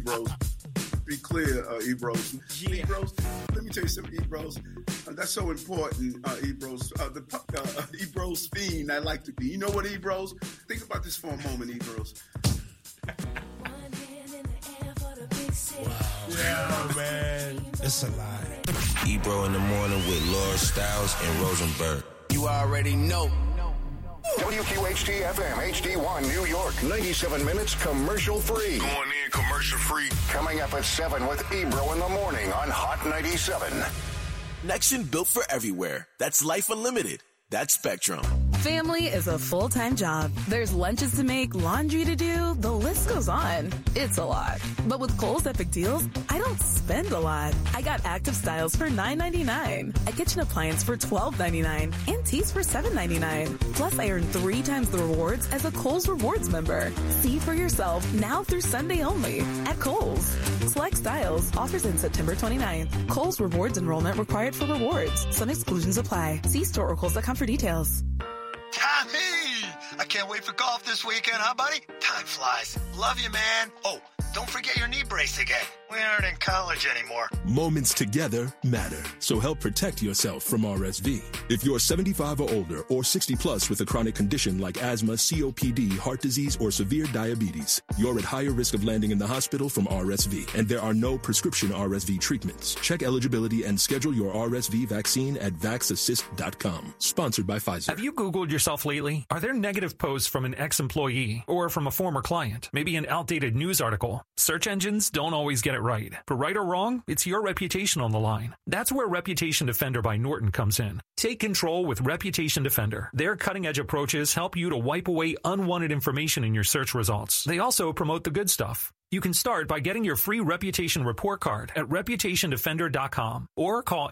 Ebros. Be clear, Ebros. Yeah. Ebros, let me tell you something, Ebros. That's so important, Ebros. The Ebros fiend I like to be. You know what, Ebros? Think about this for a moment, Ebros. Wow. Yeah, man. It's a lie. Ebro in the morning with Laura Stiles and Rosenberg. You already know. WQHT FM HD1 New York, 97 minutes commercial free. Going in commercial free. Coming up at 7 with Ebro in the morning on Hot 97. Connection built for everywhere. That's Life Unlimited. That's Spectrum. Family is a full-time job. There's lunches to make, laundry to do. The list goes on. It's a lot. But with Kohl's Epic Deals, I don't spend a lot. I got Active Styles for $9.99, a kitchen appliance for $12.99, and teas for $7.99. Plus, I earn 3 times the rewards as a Kohl's Rewards member. See for yourself now through Sunday only at Kohl's. Select styles. Offers in September 29th. Kohl's Rewards enrollment required for rewards. Some exclusions apply. See store or Kohl's.com for details. Tommy! I can't wait for golf this weekend, huh, buddy? Time flies. Love you, man. Oh, don't forget your knee brace again. We aren't in college anymore. Moments together matter, so help protect yourself from RSV. If you're 75 or older or 60 plus with a chronic condition like asthma, COPD, heart disease, or severe diabetes, you're at higher risk of landing in the hospital from RSV, and there are no prescription RSV treatments. Check eligibility and schedule your RSV vaccine at vaxassist.com. Sponsored by Pfizer. Have you Googled yourself lately? Are there negative posts from an ex-employee or from a former client? Maybe an outdated news article? Search engines don't always get it right. For right or wrong, it's your reputation on the line. That's where Reputation Defender by Norton comes in. Take control with Reputation Defender. Their cutting-edge approaches help you to wipe away unwanted information in your search results. They also promote the good stuff. You can start by getting your free Reputation Report Card at ReputationDefender.com or call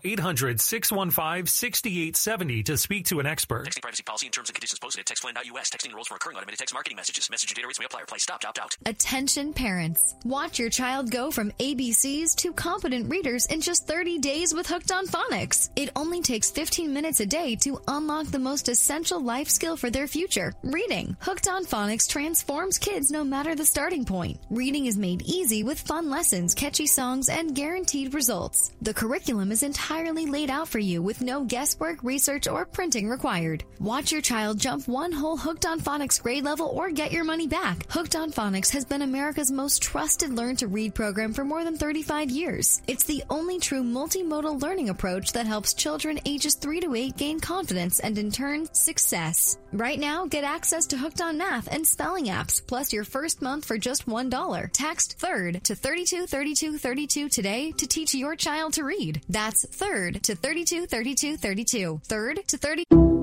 800-615-6870 to speak to an expert. Texting privacy policy and terms and conditions posted at textflan.us. Texting enrolls for recurring automated text marketing messages. Message and data rates may apply or apply. Stop, opt out. Attention parents. Watch your child go from ABCs to competent readers in just 30 days with Hooked on Phonics. It only takes 15 minutes a day to unlock the most essential life skill for their future, reading. Hooked on Phonics transforms kids no matter the starting point. Reading is made easy with fun lessons, catchy songs, and guaranteed results. The curriculum is entirely laid out for you with no guesswork, research, or printing required. Watch your child jump one whole Hooked on Phonics grade level or get your money back. Hooked on Phonics has been America's most trusted learn-to-read program for more than 35 years. It's the only true multimodal learning approach that helps children ages 3 to 8 gain confidence and, in turn, success. Right now, get access to Hooked on Math and spelling apps, plus your first month for just $1. Text THIRD to 323232 today to teach your child to read. That's THIRD to 323232. THIRD to 30.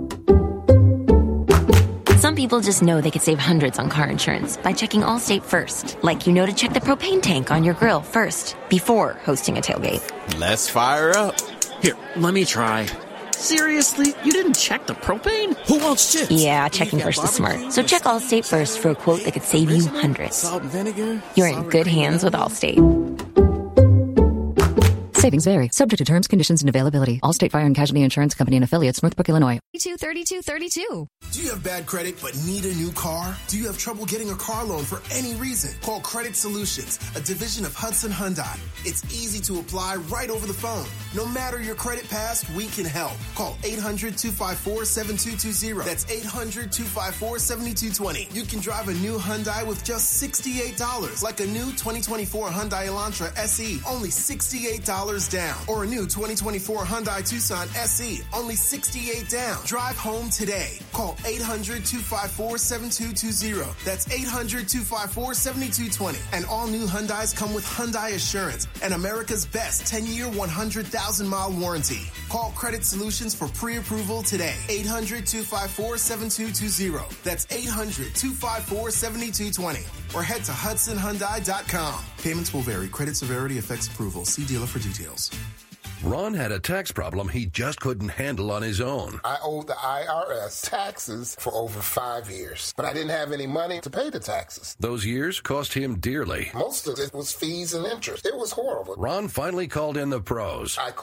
Some people just know they could save hundreds on car insurance by checking Allstate first. Like you know to check the propane tank on your grill first, before hosting a tailgate. Let's fire up. Here, let me try. Seriously? You didn't check the propane? Who wants chips? Yeah, checking first is smart. So check Allstate first for a quote that could save you hundreds. Salt and vinegar? You're in good hands with Allstate. Savings vary. Subject to terms, conditions, and availability. Allstate Fire and Casualty Insurance Company and Affiliates, Northbrook, Illinois. 323232. Do you have bad credit but need a new car? Do you have trouble getting a car loan for any reason? Call Credit Solutions, a division of Hudson Hyundai. It's easy to apply right over the phone. No matter your credit past, we can help. Call 800-254-7220. That's 800-254-7220. You can drive a new Hyundai with just $68, like a new 2024 Hyundai Elantra SE, only $68 down. Or a new 2024 Hyundai Tucson SE, only $68 down. Drive home today. Call 800-254-7220. That's 800-254-7220. And all new Hyundais come with Hyundai Assurance and America's best 10-year, 100,000-mile warranty. Call Credit Solutions for pre-approval today. 800-254-7220. That's 800-254-7220. Or head to HudsonHyundai.com. Payments will vary. Credit severity affects approval. See dealer for details. Ron had a tax problem he just couldn't handle on his own. I owed the IRS taxes for over 5 years, but I didn't have any money to pay the taxes. Those years cost him dearly. Most of it was fees and interest. It was horrible. Ron finally called in the pros. I called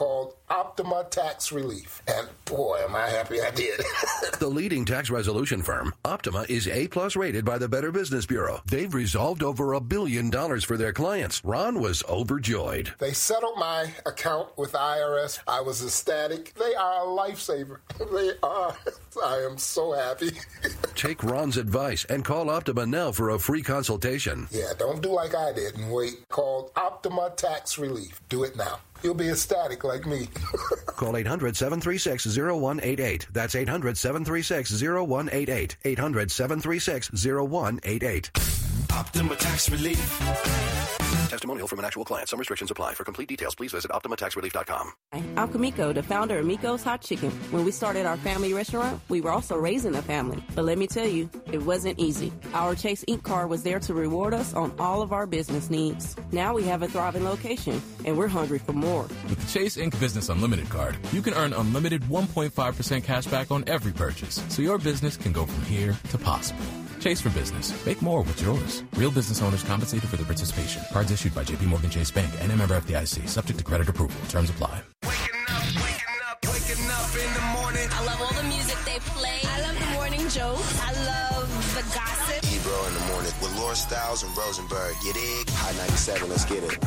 Optima Tax Relief. And boy, am I happy I did. The leading tax resolution firm, Optima, is A+ rated by the Better Business Bureau. They've resolved over $1 billion for their clients. Ron was overjoyed. They settled my account with the IRS. I was ecstatic. They are a lifesaver. They are. I am so happy. Take Ron's advice and call Optima now for a free consultation. Yeah, don't do like I did and wait. Call Optima Tax Relief. Do it now. You'll be ecstatic like me. Call 800-736-0188. That's 800-736-0188. 800-736-0188. Optima Tax Relief. Testimonial from an actual client. Some restrictions apply. For complete details, please visit OptimaTaxRelief.com. I'm Kamiko, the founder of Miko's Hot Chicken. When we started our family restaurant, we were also raising a family. But let me tell you, it wasn't easy. Our Chase Inc. card was there to reward us on all of our business needs. Now we have a thriving location, and we're hungry for more. With the Chase Inc. Business Unlimited card, you can earn unlimited 1.5% cash back on every purchase, so your business can go from here to possible. Chase for Business. Make more with yours. Real business owners compensated for their participation. Cards issued by J.P. Morgan Chase Bank and a member FDIC. Subject to credit approval. Terms apply. Waking up in the morning. I love all the music they play. I love the morning jokes. I love the gossip. Ebro in the morning with Laura Styles and Rosenberg. You dig? High 97. Let's get it.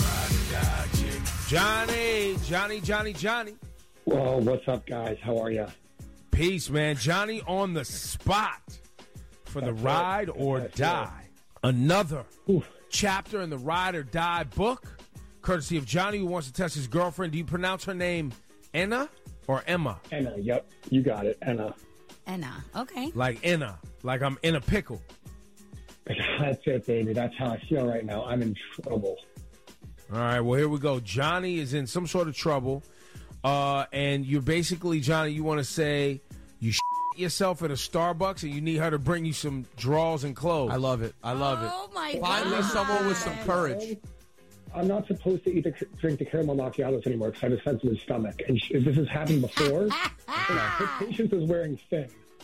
Johnny. Well, what's up, guys? How are you? Peace, man. Johnny on the spot for the Ride or Die. Another chapter in the Ride or Die book, courtesy of Johnny, who wants to test his girlfriend. Do you pronounce her name Enna or Emma? Enna, yep. You got it, Enna. Enna, okay. Like Enna, like I'm in a pickle. That's it, baby. That's how I feel right now. I'm in trouble. All right, well, here we go. Johnny is in some sort of trouble, and you're basically, Johnny, you want to say you yourself at a Starbucks and you need her to bring you some drawers and clothes. I love it. Oh, my God. Finally, someone with some courage. I'm not supposed to drink the caramel macchiatos anymore because I have a sensitive stomach. And if this has happened before, her patience is wearing thin.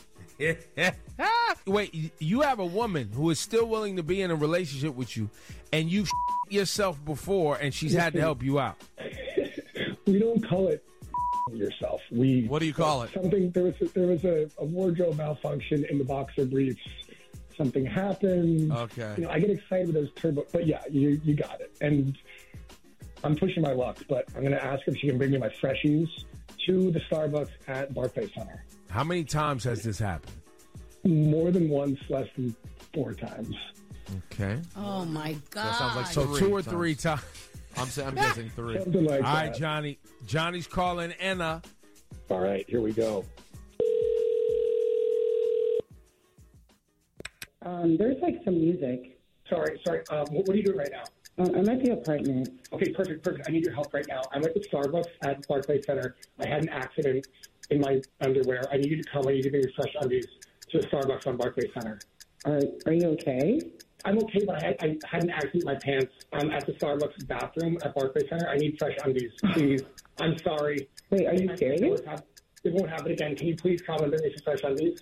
Wait, you have a woman who is still willing to be in a relationship with you, and you've yourself before, and she's had to help you out. We don't call it yourself. What do you call it? Something. There was a wardrobe malfunction in the boxer briefs. Something happened. Okay. I get excited with those turbo, but yeah, you got it. And I'm pushing my luck, but I'm going to ask her if she can bring me my freshies to the Starbucks at Barclays Center. How many times has this happened? More than once, less than 4 times. Okay. Oh, my God. That sounds like so 2 or 3 times. I'm guessing 3. Something like All right, that. Johnny. Johnny's calling Enna. All right, here we go. There's like some music. Sorry. What are you doing right now? I'm at the apartment. Okay, perfect. I need your help right now. I'm at the Starbucks at Barclays Center. I had an accident in my underwear. I need you to come. I need you to bring your fresh undies to the Starbucks on Barclays Center. Are you okay? I'm okay, but I had an accident in my pants. I'm at the Starbucks bathroom at Barclays Center. I need fresh undies, please. I'm sorry. Wait, are you serious? It won't happen again. Can you please come and bring me some fresh undies?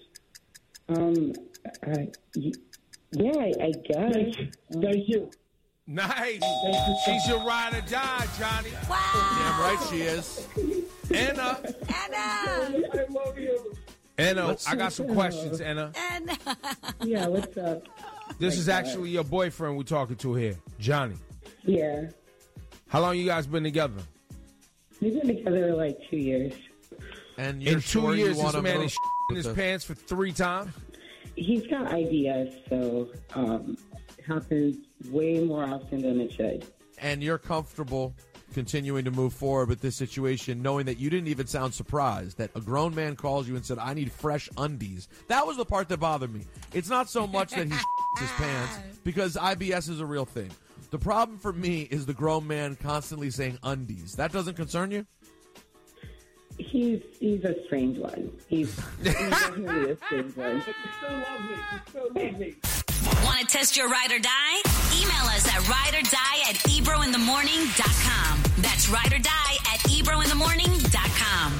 Yeah, I guess. Thank you. Nice. She's your ride or die, Johnny. Wow. Damn right she is. Enna. I love you. Enna, I got some questions, Enna. Yeah, what's up? This is actually your boyfriend we're talking to here, Johnny. Yeah. How long you guys been together? We've been together like 2 years. And you're in 2 years, this man is in his pants for 3 times? He's got ideas, so it happens way more often than it should. And you're comfortable continuing to move forward with this situation, knowing that you didn't even sound surprised that a grown man calls you and said, I need fresh undies. That was the part that bothered me. It's not so much that he his pants, because IBS is a real thing. The problem for me is the grown man constantly saying undies. That doesn't concern you? He's a strange one. He's definitely a strange one. You so love me. Want to test your ride or die? Email us at rideordie@ebrointhemorning.com. That's rideordie@ebrointhemorning.com.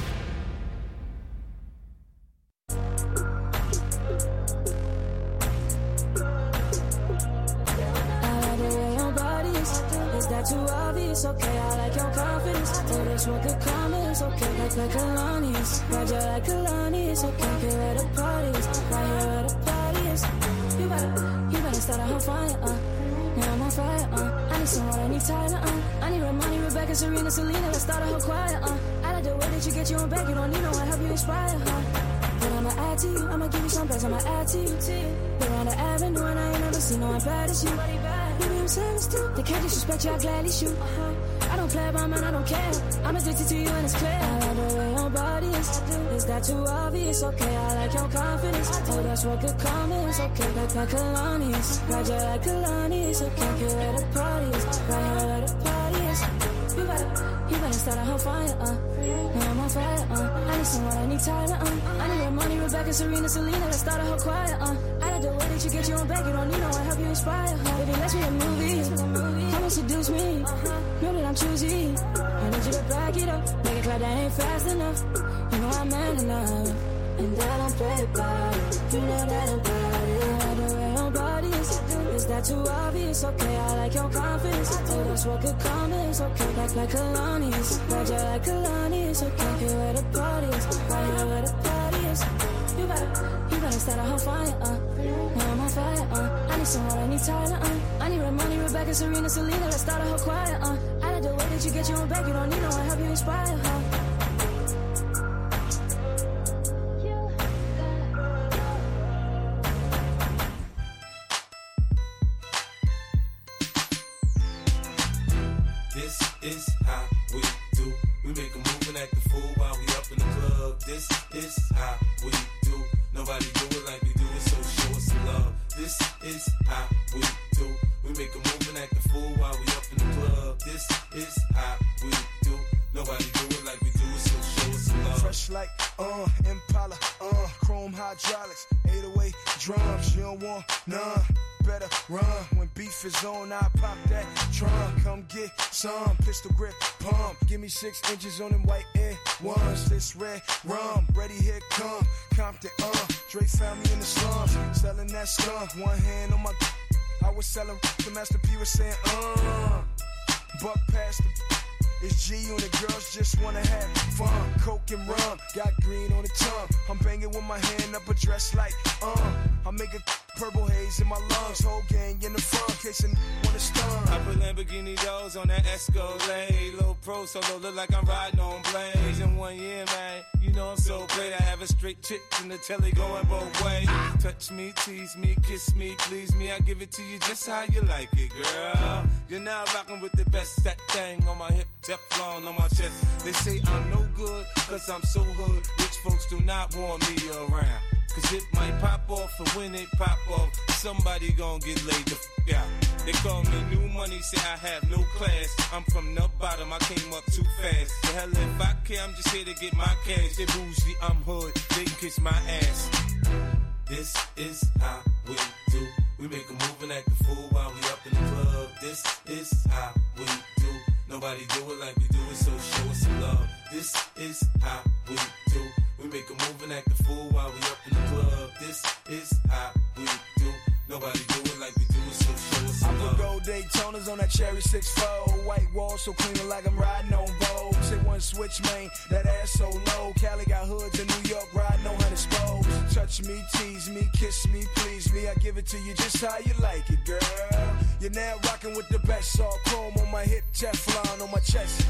Is that that too obvious? Okay, I like your confidence. Oh, that's what good karma is. Okay, like Kalani is. Roger like Kalani is. Okay, get where the party is. Right here where the party is. You better start a whole fire, Now I'm on fire, I need someone, I need Tyler, I need Ramani, Rebecca, Serena, Selena. Let's start a whole choir, I like the way that you get your own back. You don't need no one, help you inspire, But I'ma add to you, I'ma give you some best, I'ma add to you. They're on the avenue and I ain't never seen no one bad as you. Baby, I'm serious too. They can't disrespect you, I gladly shoot. I don't play about man, I don't care. I'm addicted to you and it's clear. I like the way your body is that too obvious? Okay, I like your confidence. Oh, that's what good karma is. Okay, like Kalani is. Roger like Kalani is. Okay, get where the party is. Right here where the party is. You better start a whole fire, Now I'm on fire, I need someone, I need Tyler, I need Ramani, Rebecca, Serena, Selena. Let's start a whole choir, I like the way that you get your own back. You don't need no one, help you inspire, Baby, let's make a movie. Come and seduce me. Know that I'm choosy. I need you to back it up. Make it clap, that ain't fast enough. You know I'm man enough. And that I'm play about it. You know that I'm about it. I like the way your body is that too obvious? Okay, I like your confidence. Oh, that's what good karma is. Okay, like Kalani is. Roger like Kalani is. Okay, get where the party is. Right here where the party is. You better start a whole fire, Now I'm on fire, I need someone, I need Tyler, I need Ramani, Rebecca, Serena, Selena. Let's start a whole choir, I like the way that you get your own back. You don't need no one, help you inspire, This is how we do. We make a move and act a fool while we up in the club. This is how we do. Nobody do it like we do it, so show us some love. This is how we do. We make a move and act a fool while we up in the club. This is how we do. Nobody do it like we do it, so show us some love. Fresh like Impala, chrome hydraulics, 808 drums. You don't want none. Better run when beef is on. I pop that trunk. Come get some pistol grip pump. Give me 6 inches on them white Air Ones. This red rum, ready here come. Compton, Dre found me in the slums, selling that skunk. One hand on my, I was selling. The Master P was saying, buck past the. It's G and the girls just wanna have fun. Coke and rum, got green on the tongue. I'm banging with my hand up a dress like, I make a purple haze in my lungs. Whole gang in the front, case a wanna stun. I put Lamborghini doors on that Escalade. Low pro solo, look like I'm riding on blades. In 1 year, man, you know I'm so great. I have a straight chick in the telly going both ways. Touch me, tease me, kiss me, please me. I give it to you just how you like it, girl. You're now rocking with the best. That thing on my hip, Teflon on my chest. They say I'm no good, cause I'm so hood. Rich folks do not want me around. Cause it might pop off, and when it pop off, somebody gon' get laid the f*** out. They call me new money, say I have no class. I'm from the bottom, I came up too fast. The hell if I care, I'm just here to get my cash. They bougie, I'm hood, they can kiss my ass. This is how we do. We make a move and act a fool while we up in the club. This is how we do. Nobody do it like we do it, so show us some love. This is how we do. We make a move and act a fool while we up in the club. This is how we do. Nobody do it like we do it, so show us some love. I put gold Daytonas on that cherry 6-4. White wall so clean like I'm riding on Vogue. Say one switch, man, that ass so low. Cali got hoods in New York, riding on 100 spokes. Touch me, tease me, kiss me, please me. I give it to you just how you like it, girl. You're now rocking with the best. All chrome on my hip, Teflon on my chest.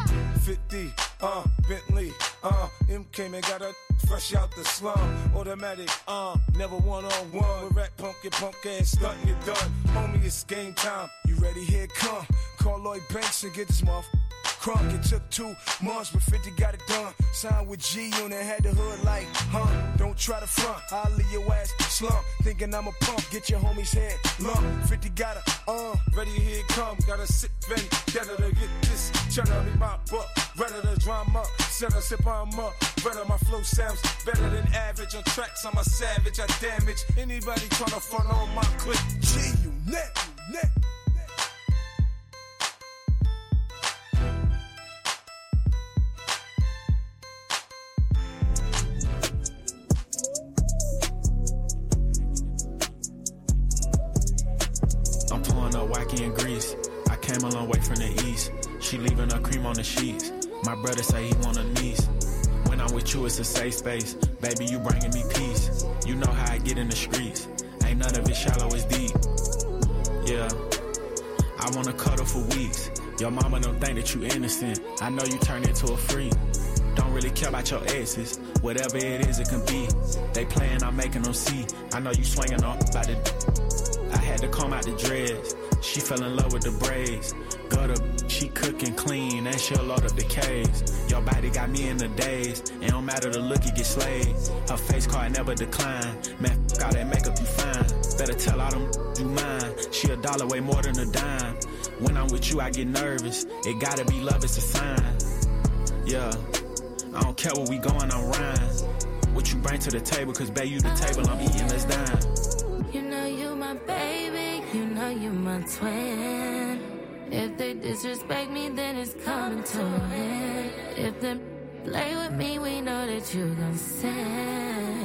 50, Bentley, M came and got her fresh out the slum. Automatic, never one-on-one. With rap punk ass stuntin', you done. Homie, it's game time. You ready? Here it come. Call Lloyd Banks and get this motherfucker crunk. It took 2 months, but 50 got it done. Signed with G Unit, had the hood like, don't try to front. I'll leave your ass slump. Thinking I'm a pump, get your homie's head lump. 50 got a, ready, here it come. Got a sick ready, better to get this. Cheddar me my buck, better to drama. Set a sip on up, better my flow sounds better than average. On tracks, I'm a savage, I damage anybody tryna front on my clip. G Unit. I'm pouring up wacky and grease. I came a long way from the east. She leaving her cream on the sheets. My brother say he want a niece. When I'm with you, it's a safe space. Baby, you bringing me peace. You know how I get in the streets. Ain't none of it shallow, it's deep. Yeah, I wanna cuddle for weeks. Your mama don't think that you innocent. I know you turn into a freak. Don't really care about your exes. Whatever it is, it can be. They playing, I'm making them see. I know you swinging on about the. I had to comb out the dreads. She fell in love with the braids. Gutter, she cooking clean and she'll load up the caves. Your body got me in the daze. It don't matter the look, you get slayed. Her face card never decline. Man, all that makeup you fine. Better tell all them you mine. She $1 way more than a dime. When I'm with you, I get nervous. It gotta be love, it's a sign. Yeah, I don't care where we going, I'm rhyme. What you bring to the table, cause babe, you the table, I'm eating, let's dine. You know you my baby, you know you my twin. If they disrespect me, then it's coming to an end. If they play with me, we know that you gon' sin.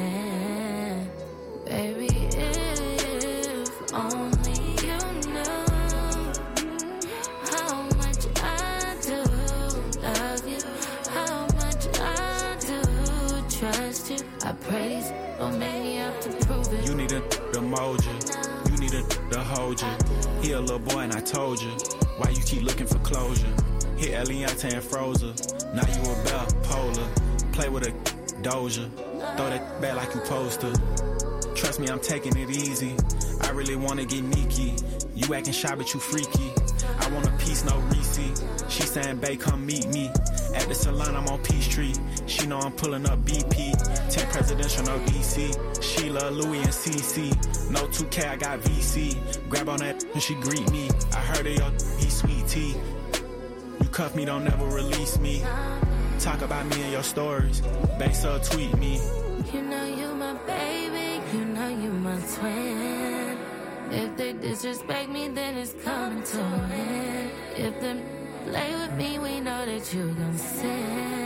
Baby, if only you knew how much I do love you, how much I do trust you. I pray these don't make me have to prove it. You need a emoji, you need a to hold you. He a little boy and I told you. Why you keep looking for closure? Hit Eliante and Frozen. Now you a bell, polar. Play with a doja. Throw that back like you supposed to. Trust me, I'm taking it easy. I really wanna get sneaky. You acting shy, but you freaky. I want a piece, no receipt. She saying, babe, come meet me. At the salon, I'm on Peachtree. She know I'm pulling up BP. 10 presidential, no DC. Sheila, Louis, and CC. No 2K, I got VC. Grab on that when she greet me. I heard of your he sweet tea. You cuff me, don't never release me. Talk about me in your stories. Babe, so tweet me. You know you my baby, you know you my twin. If they disrespect me, then it's coming to an end. If they play with me, we know that you gon' sin.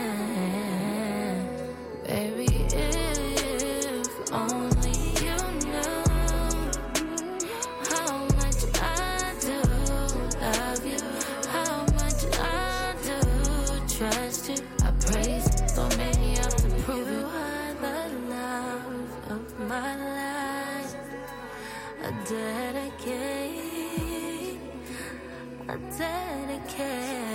Baby, if only you knew how much I do love you, how much I do trust you. I praise, don't make me have to prove you are the love of my life. I dedicate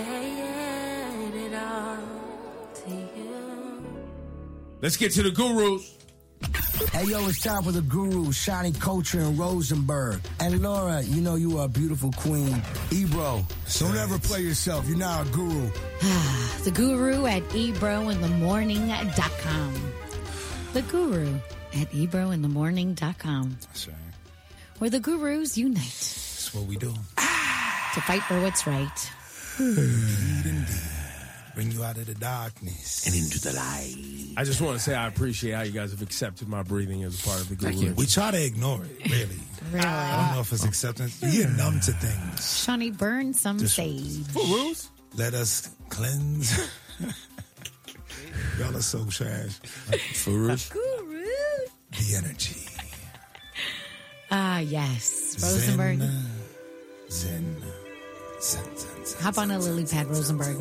it all to you. Let's get to the gurus. Hey, yo, it's time for the gurus, Shani Culture and Rosenberg. And Laura, you know you are a beautiful queen. Ebro, don't ever play yourself. You're now a guru. The guru at ebrointhemorning.com. The guru at ebrointhemorning.com. That's right. Where the gurus unite. That's what we do. To fight for what's right. Indeed. Bring you out of the darkness and into the light. I just want to say I appreciate how you guys have accepted my breathing as a part of the guru. We try to ignore it, really. I don't know if it's acceptance. You get numb to things. Shawnee, burn some sage. Gurus? Let us cleanse. Y'all are so trash. Gurus? The energy. Ah, yes. Rosenberg. Zen. Hop on a lily pad, Rosenberg.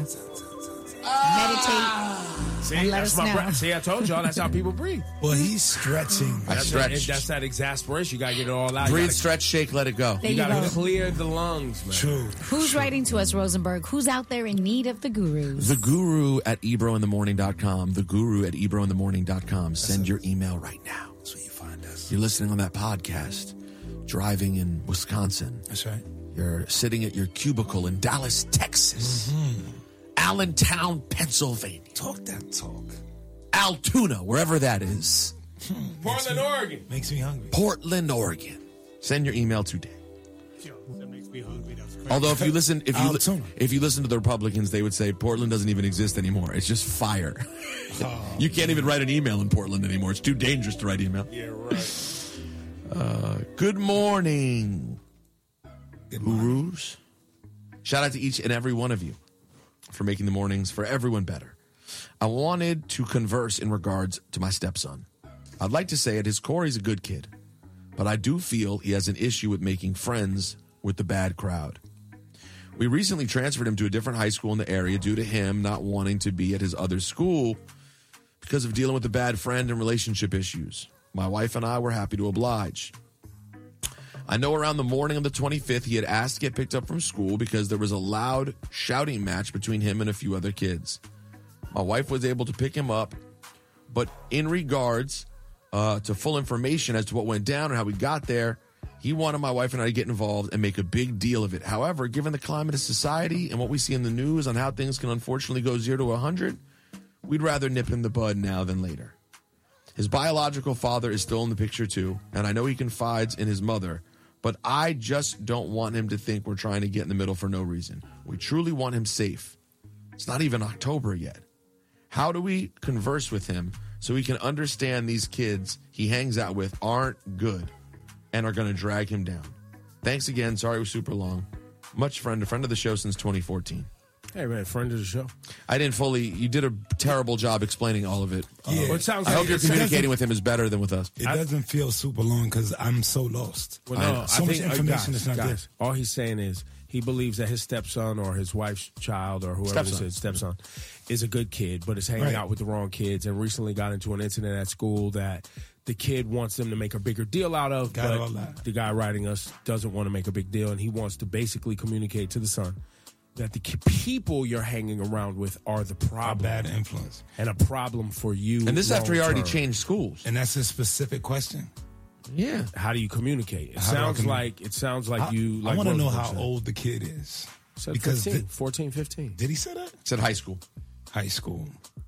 Meditate. See, and let that's us my know. breath. See, I told y'all that's how people breathe. Well, he's stretching. That's that exasperation. You got to get it all out. Breathe, stretch, shake, let it go. There You you got to go. clear the lungs, man. True. Who's writing to us, Rosenberg? Who's out there in need of the gurus? The guru at ebrointhemorning.com. The guru at ebrointhemorning.com. Send your email right now. That's where you find us. You're listening on that podcast, driving in Wisconsin. That's right. You're sitting at your cubicle in Dallas, Texas. Allentown, Pennsylvania. Talk that talk. Altoona, wherever that is. Portland, Oregon. Makes me hungry. Portland, Oregon. Send your email today. That makes me hungry. That's crazy. Although if you listen Altoona. if you listen to the Republicans, they would say Portland doesn't even exist anymore. It's just fire. You can't even write an email in Portland anymore. It's too dangerous to write email. Yeah, right. Good morning, gurus. Shout out to each and every one of you for making the mornings for everyone better. I wanted to converse in regards to my stepson. I'd like to say at his core he's a good kid, but I do feel he has an issue with making friends with the bad crowd. We recently transferred him to a different high school in the area due to him not wanting to be at his other school because of dealing with a bad friend and relationship issues. My wife and I were happy to oblige. I know around the morning of the 25th, he had asked to get picked up from school because there was a loud shouting match between him and a few other kids. My wife was able to pick him up, but in regards to full information as to what went down and how we got there, he wanted my wife and I to get involved and make a big deal of it. However, given the climate of society and what we see in the news on how things can unfortunately go 0 to 100, we'd rather nip in the bud now than later. His biological father is still in the picture too, and I know he confides in his mother, but I just don't want him to think we're trying to get in the middle for no reason. We truly want him safe. It's not even October yet. How do we converse with him so he can understand these kids he hangs out with aren't good and are going to drag him down? Thanks again. Sorry it was super long. Much friend, a friend of the show since 2014. Hey, man, friend of the show. I didn't fully, you did a terrible job explaining all of it. Yeah. Well, it sounds I like hope your communicating with him is better than with us. It doesn't feel super long because I'm so lost. Well, no, so much information is not there. All he's saying is he believes that his stepson or his wife's child or whoever Stepson. it is, stepson, is a good kid, but is hanging out with the wrong kids and recently got into an incident at school that the kid wants them to make a bigger deal out of, but the guy writing us doesn't want to make a big deal, and he wants to basically communicate to the son that the people you're hanging around with are the problem. A bad influence. And a problem for you. And this is after he already long-term. changed schools. And that's a specific question. Yeah. How do you communicate? It How do I sounds communicate? like you. I want to know how said. old the kid is. Said Because 15, 14, 15. Did he say that? Said high school. High school.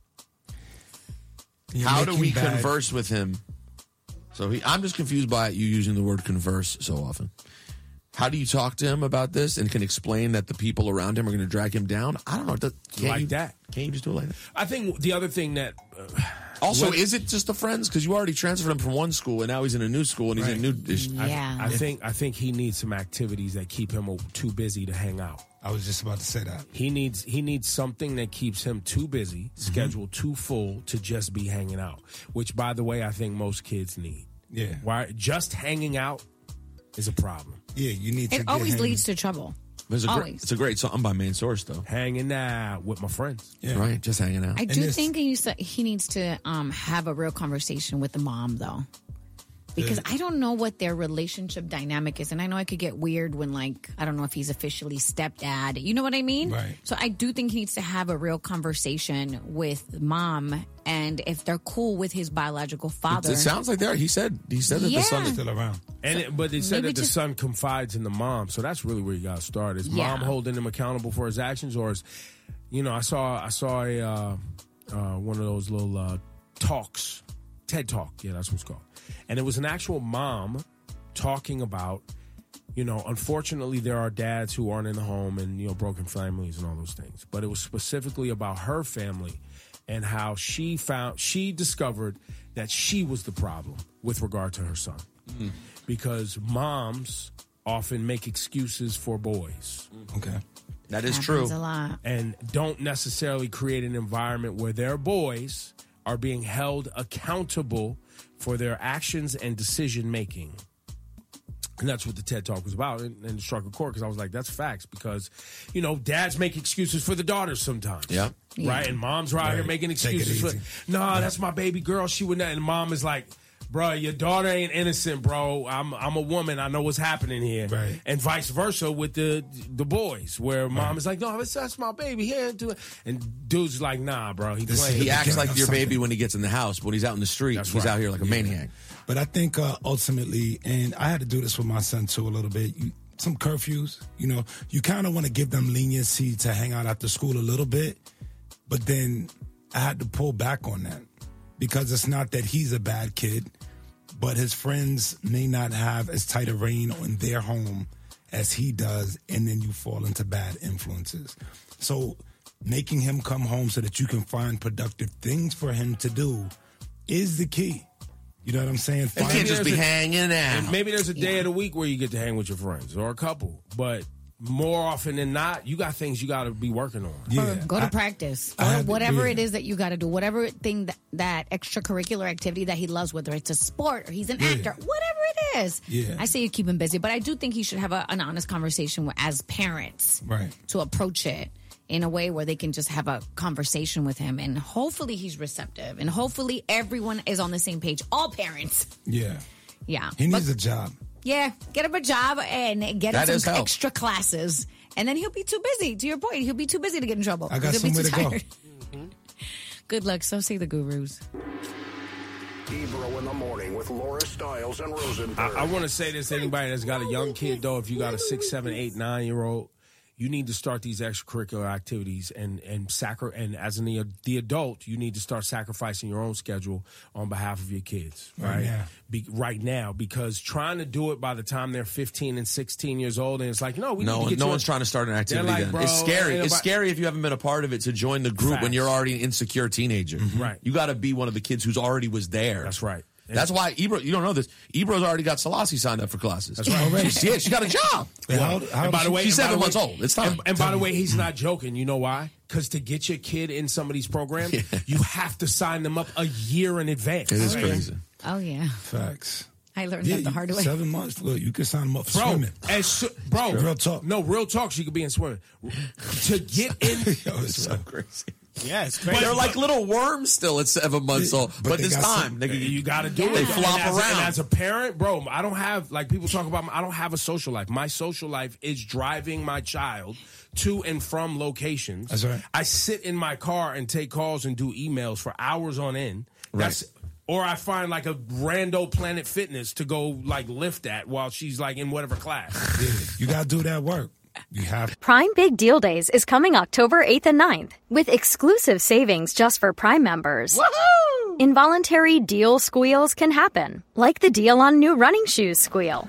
How do we bad- converse with him? So I'm just confused by you using the word converse so often. How do you talk to him about this and can explain that the people around him are going to drag him down? I don't know. Can't you just do it like that? I think the other thing that... Also, is it just the friends? Because you already transferred him from one school and now he's in a new school and he's in a new... Yeah. I think he needs some activities that keep him too busy to hang out. I was just about to say that. He needs something that keeps him too busy, schedule too full to just be hanging out. Which, by the way, I think most kids need. Yeah. Why just hanging out is a problem. Yeah, you need to It always leads to trouble. It's a great song by Main Source, though. Hanging out with my friends. Yeah. Right, just hanging out. I do think he needs to have a real conversation with the mom, though. Because I don't know what their relationship dynamic is. And I know it could get weird when, like, I don't know if he's officially stepdad. You know what I mean? Right. So I do think he needs to have a real conversation with mom. And if they're cool with his biological father. It sounds like they are. He said that the son is still around. But they said maybe that the son confides in the mom. So that's really where you got to start. Is mom holding him accountable for his actions? Or is, I saw a one of those little talks, TED Talk. Yeah, that's what it's called. And it was an actual mom talking about, unfortunately there are dads who aren't in the home and, broken families and all those things. But it was specifically about her family and how she discovered that she was the problem with regard to her son. Mm-hmm. Because moms often make excuses for boys. Okay. That is true. A lot. And don't necessarily create an environment where their boys are being held accountable for their actions and decision making. And that's what the TED Talk was about, and it struck a chord because I was like, that's facts. Because, dads make excuses for the daughters sometimes. Yeah. Right? And moms are out here making excuses for, that's my baby girl. She would not. And mom is like, bro, your daughter ain't innocent, bro. I'm a woman. I know what's happening here. Right. And vice versa with the boys, where mom is like, no, that's my baby. Here, and dude's like, nah, bro. He acts like your baby when he gets in the house, but when he's out in the street, he's out here like a maniac. But I think ultimately, and I had to do this with my son too a little bit, some curfews, you kind of want to give them leniency to hang out after school a little bit, but then I had to pull back on that because it's not that he's a bad kid, but his friends may not have as tight a rein on their home as he does, and then you fall into bad influences. So making him come home so that you can find productive things for him to do is the key. You know what I'm saying? You can't just be hanging out. And maybe there's a day of the week where you get to hang with your friends or a couple, but more often than not, you got things you got to be working on. Or go to practice. Or whatever it is that you got to do. Whatever thing that extracurricular activity that he loves, whether it's a sport or he's an actor, whatever it is. Yeah. I say you keep him busy. But I do think he should have an honest conversation as parents to approach it in a way where they can just have a conversation with him. And hopefully he's receptive. And hopefully everyone is on the same page. All parents. Yeah. Yeah. He needs a job. Yeah, get him a job and get him some extra classes. And then he'll be too busy. To your point, he'll be too busy to get in trouble. I got somewhere to go. Good luck. So say the gurus. Ebro in the morning with Laura Stiles and Rosenberg. I want to say this to anybody that's got a young kid, though. If you got a 6, 7, 8, 9-year-old, you need to start these extracurricular activities and as the adult, you need to start sacrificing your own schedule on behalf of your kids, right? Right now, because trying to do it by the time they're 15 and 16 years old, and it's like, no one's trying to start an activity. Like, then bro, it's scary. It's scary if you haven't been a part of it to join the group when you're already an insecure teenager. Right. You got to be one of the kids who's already was there. That's right. That's why Ebro, you don't know this, Ebro's already got Selassie signed up for classes. That's right. She got a job. And by the way, she's 7 months old. It's time. And by the way, he's not joking. You know why? Because to get your kid in some of these programs, you have to sign them up a year in advance. It is crazy. Oh, yeah. Facts. I learned that the hard way. 7 months. Look, you can sign them up for swimming. Real talk. No, real talk. She could be in swimming. To get in. It's so crazy. Yeah, it's crazy. They're like little worms still at 7 months old. But this time, you got to do it. They flop around. And as a parent, bro, I don't have, like people talk about, I don't have a social life. My social life is driving my child to and from locations. That's right. I sit in my car and take calls and do emails for hours on end. Or I find like a rando Planet Fitness to go like lift at while she's like in whatever class. You got to do that work. You have. Prime Big Deal Days is coming October 8th and 9th with exclusive savings just for Prime members. Woohoo! Involuntary deal squeals can happen, like the deal on new running shoes squeal.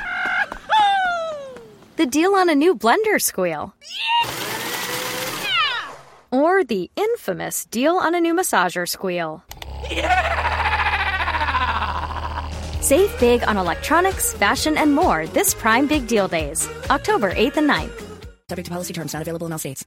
The deal on a new blender squeal. Yeah! Or the infamous deal on a new massager squeal. Yeah! Save big on electronics, fashion, and more this Prime Big Deal Days, October 8th and 9th. Subject to policy terms, not available in all states.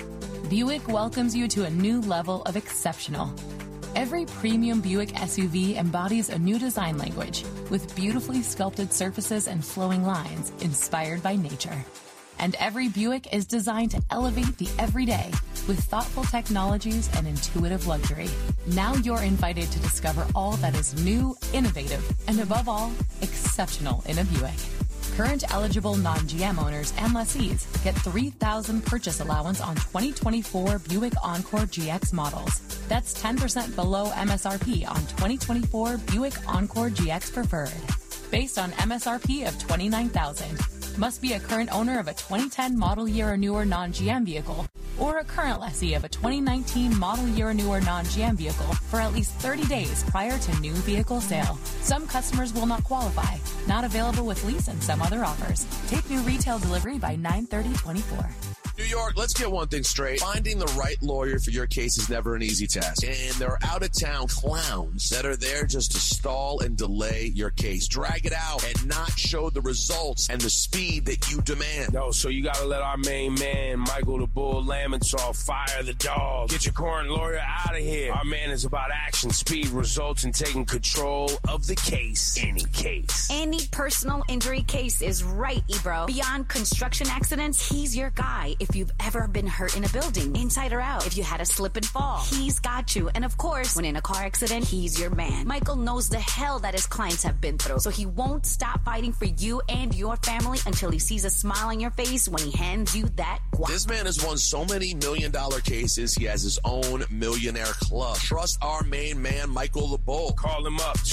Buick welcomes you to a new level of exceptional. Every premium Buick SUV embodies a new design language with beautifully sculpted surfaces and flowing lines inspired by nature. And every Buick is designed to elevate the everyday with thoughtful technologies and intuitive luxury. Now you're invited to discover all that is new, innovative, and above all, exceptional in a Buick. Current eligible non-GM owners and lessees get $3,000 purchase allowance on 2024 Buick Encore GX models. That's 10% below MSRP on 2024 Buick Encore GX Preferred. Based on MSRP of $29,000. Must be a current owner of a 2010 model year or newer non-GM vehicle, or a current lessee of a 2019 model year or newer non-GM vehicle for at least 30 days prior to new vehicle sale. Some customers will not qualify. Not available with lease and some other offers. Take new retail delivery by 9/30/24. New York, let's get one thing straight. Finding the right lawyer for your case is never an easy task. And there are out-of-town clowns that are there just to stall and delay your case, drag it out, and not show the results and the speed that you demand. No, so you got to let our main man, Michael the Bull Lamonsaw, fire the dog. Get your current lawyer out of here. Our man is about action, speed, results, and taking control of the case. Any case. Any personal injury case is right, Ebro. Beyond construction accidents, he's your guy. If you've ever been hurt in a building, inside or out, if you had a slip and fall, he's got you. And of course, when in a car accident, he's your man. Michael knows the hell that his clients have been through, so he won't stop fighting for you and your family until he sees a smile on your face when he hands you that guap. This man has won so many $million cases, he has his own millionaire club. Trust our main man, Michael the Bull. Call him up,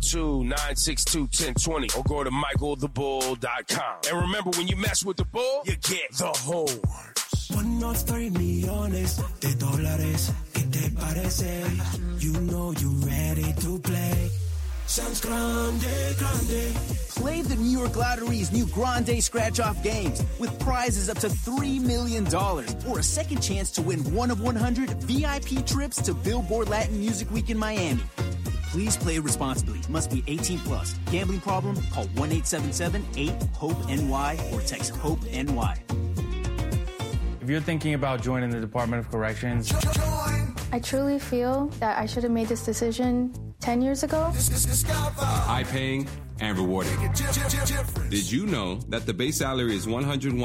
212-962-1020, or go to michaelthebull.com. And remember, when you mess with the bull, you get the horns. 103 millones de dólares. ¿Qué te parece? You know you ready to play. Sounds grande, grande. Play the New York Lottery's new Grande Scratch-Off games with prizes up to $3 million or a second chance to win one of 100 VIP trips to Billboard Latin Music Week in Miami. Please play responsibly. Must be 18 plus. Gambling problem? Call 1-877-8-HOPE-NY or text HOPE-NY. If you're thinking about joining the Department of Corrections, I truly feel that I should have made this decision 10 years ago. High-paying and rewarding. Did you know that the base salary is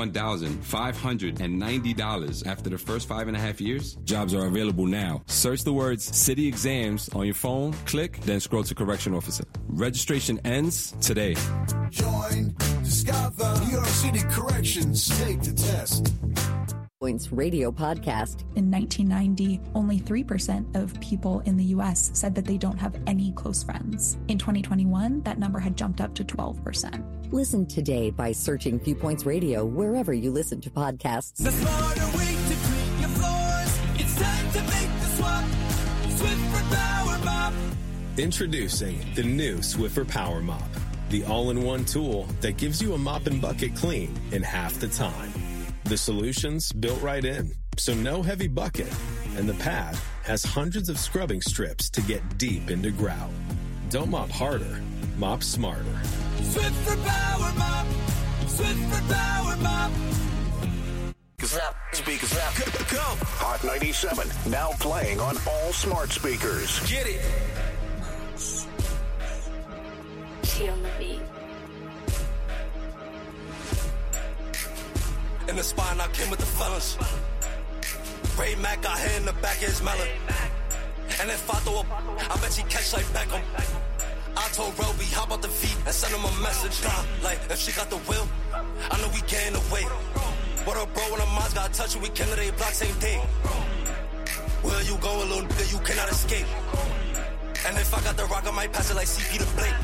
$101,590 after the first 5.5 years? Jobs are available now. Search the words City Exams on your phone, click, then scroll to Correction Officer. Registration ends today. Join, discover, New York City Corrections. Take the test. Points Radio podcast. In 1990, only 3% of people in the U.S. said that they don't have any close friends. In 2021, that number had jumped up to 12%. Listen today by searching Viewpoints Radio wherever you listen to podcasts. The smarter way to clean your floors. It's time to make the swap. Swiffer Power Mop. Introducing the new Swiffer Power Mop, the all-in-one tool that gives you a mop and bucket clean in half the time. The solution's built right in, so no heavy bucket, and the pad has hundreds of scrubbing strips to get deep into grout. Don't mop harder, mop smarter. Swiffer Power Mop. Swiffer Power Mop. Speakers up. Go. Hot 97, now playing on all smart speakers. Get it. She on the beat. In the spine, I came with the felons. Ray Mac got hair in the back of his melon. And if I throw up, I bet she catch like Beckham. I told Roby, hop out the feet and send him a message. Like, if she got the will, I know we getting away. What up, bro, when the minds got touch and we came to their block same day. Where you going, little nigga, you cannot escape. And if I got the rock, I might pass it like CP to Blake.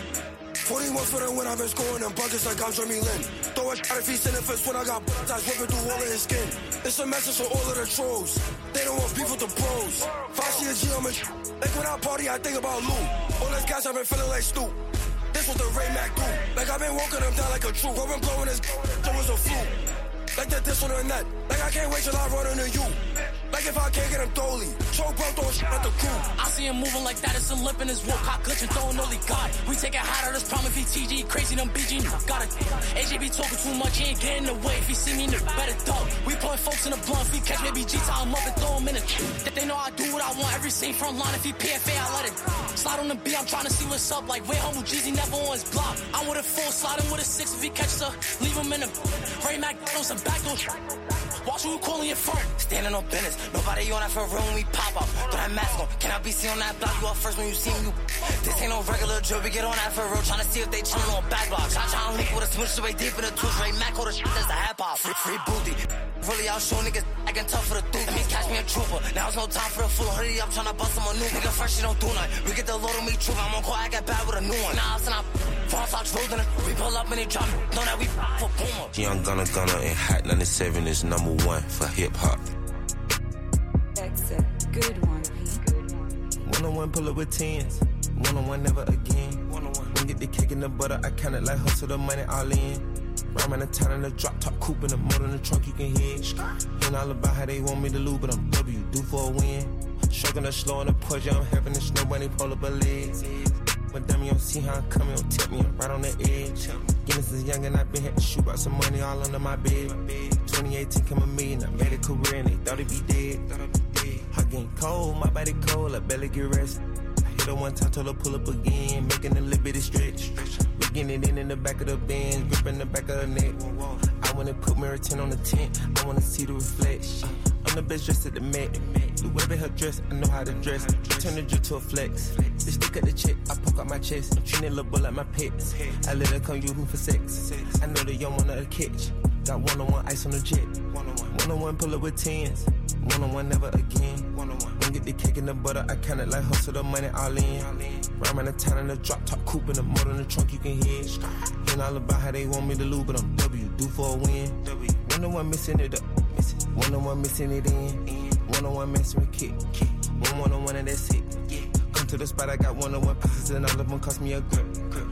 41 for the win, I've been scoring them buckets like I'm Jeremy Lin. Throw a shot if he's in the fist when I got ties whipping through all of his skin. It's a message for all of the trolls. They don't want beef with the pros. Foxy a G on me. Like when I party, I think about Lou. All this gas, I've been feeling like Stu. This was the Ray Mac do. Like I've been walking them down like a troop. I've been blowing his there was a flu. Like that this on the net. Like I can't wait till I run into you. Like if I can't get him dolly. Choke bro throwing shit at the crew. I see him moving like that. It's a lip in his walk. Hot glitching, throwing only God. We take it hot out of this problem if he TG. Crazy, them BG. Got it. AJ be talking too much. He ain't getting away. If he see me, better dog. We putting folks in the blunt. If he catch maybe G, tie him up and throw him in it. That they know I do what I want. Every scene front line. If he PFA, I let it slide on the B. I'm trying to see what's up. Like, where humble Jeezy never on his block. I'm with a full slide him with a 6. If he catches her, leave him in the Ray Mac on some backdoor. Watch who you calling your front. Standing on business. Nobody on that for room. We pop up. Throw that mask on. Can I be seen on that block? You up first when you see me. This ain't no regular drill. We get on that for real. Trying to see if they chillin' on back blocks. I try to link with a smooch way deep in the tooth. Ray Mac hold the shit. That's the hip hop. Free booty. Really out show niggas acting tough for the dude. That means catch me a trooper. Now it's no time for the full hoodie. I'm trying to bust him a new nigga. Fresh, she don't do nothing. We get the load on me trooper. I'm on call. I get bad with a new one. Nah, I'm False Ox rolling. We pull up and they drop. Know that we for Puma. Young Gunna and Hot 97 is #1 for hip hop. That's a good one, P. 101 pull up with 10s. 101 never again. 101 when get the cake in the butter, I count it like hustle the money all in. Rhyme in the town in the drop top coupe in the motor in the trunk you can hear. Ain't all about how they want me to lose, but I'm W due for a win. Stroking the slow and the push, I'm having the snow bunny pull up a leg. But damn, you don't see how I'm coming, don't tip me, I'm right on the edge. Guinness is young and I been had to shoot out some money all under my bed. 2018 come a million, I made a career and they thought it'd be dead. I getting cold, my body cold, I barely get rest. I hit her one time, told her pull up again, making a little bit of stretch. We getting it in the back of the Benz, gripping the back of her neck. I wanna put mirror 10 on the tent, I wanna see the reflection. I'm the best dressed at the Met. The way her dress, I know how to dress. Turn the drip to a flex. They stick at the check, I poke out my chest. I'm treating a little boy like my pets. I let her come use me for sex. I know they young wanna catch. Got 101 ice on the jet. 101 pull up with 10s. 101 never again. 101 get the cake in the butter, I count it like hustle the money all in. Rhyme in the town in the drop top coupe in the motor in the trunk you can hear. Ain't all about how they want me to lose, but I'm W due for a win. 101 missing it up. 101 missing it in. 101 messing with kick. 101 and that's it. Come to the spot, I got 101 pieces and all of them cost me a grip. Come to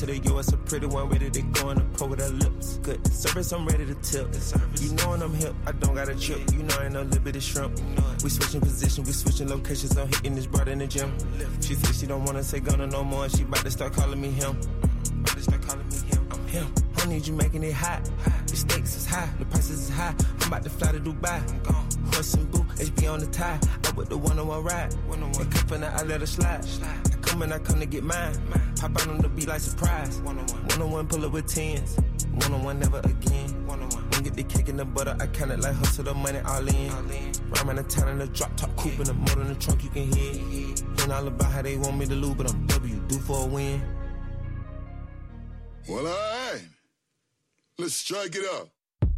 to the U.S. A pretty one ready to go in the pro with her lips. Good service, I'm ready to tip. You knowin' I'm hip, I don't got a chip. You know I ain't no little bit of shrimp. We switching position, we switching locations. I'm hitting this brother in the gym. She said she don't wanna say Gunna no more. She about to start calling me him. I'm him. I need you making it hot. The stakes is high, the prices is high. I'm about to fly to Dubai. Horse and boo, HB on the tie. I with the one-on-one ride. And cup and I let her slide. I come to get mine. Pop out on the beat like surprise. One-on-one pull up with tens. One-on-one never again. When get the cake and the butter, I count it like hustle the money all in. Ride around the town in the drop top coupe in the motor in the trunk you can hear. And all about how they want me to lose, but I'm W, due for a win. Well, all right. Let's strike it up.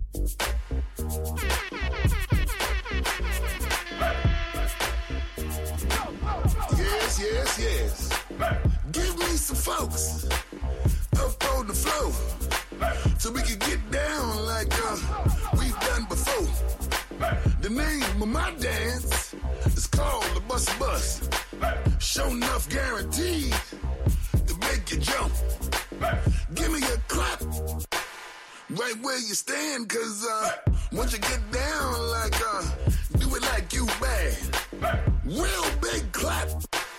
Yes, yes, yes. Give me some folks up on the floor so we can get down like we've done before. The name of my dance is called the Bus Bus. Show enough guaranteed to make you jump. Give me a clap right where you stand, cause once you get down like do it like you bad. Real big clap.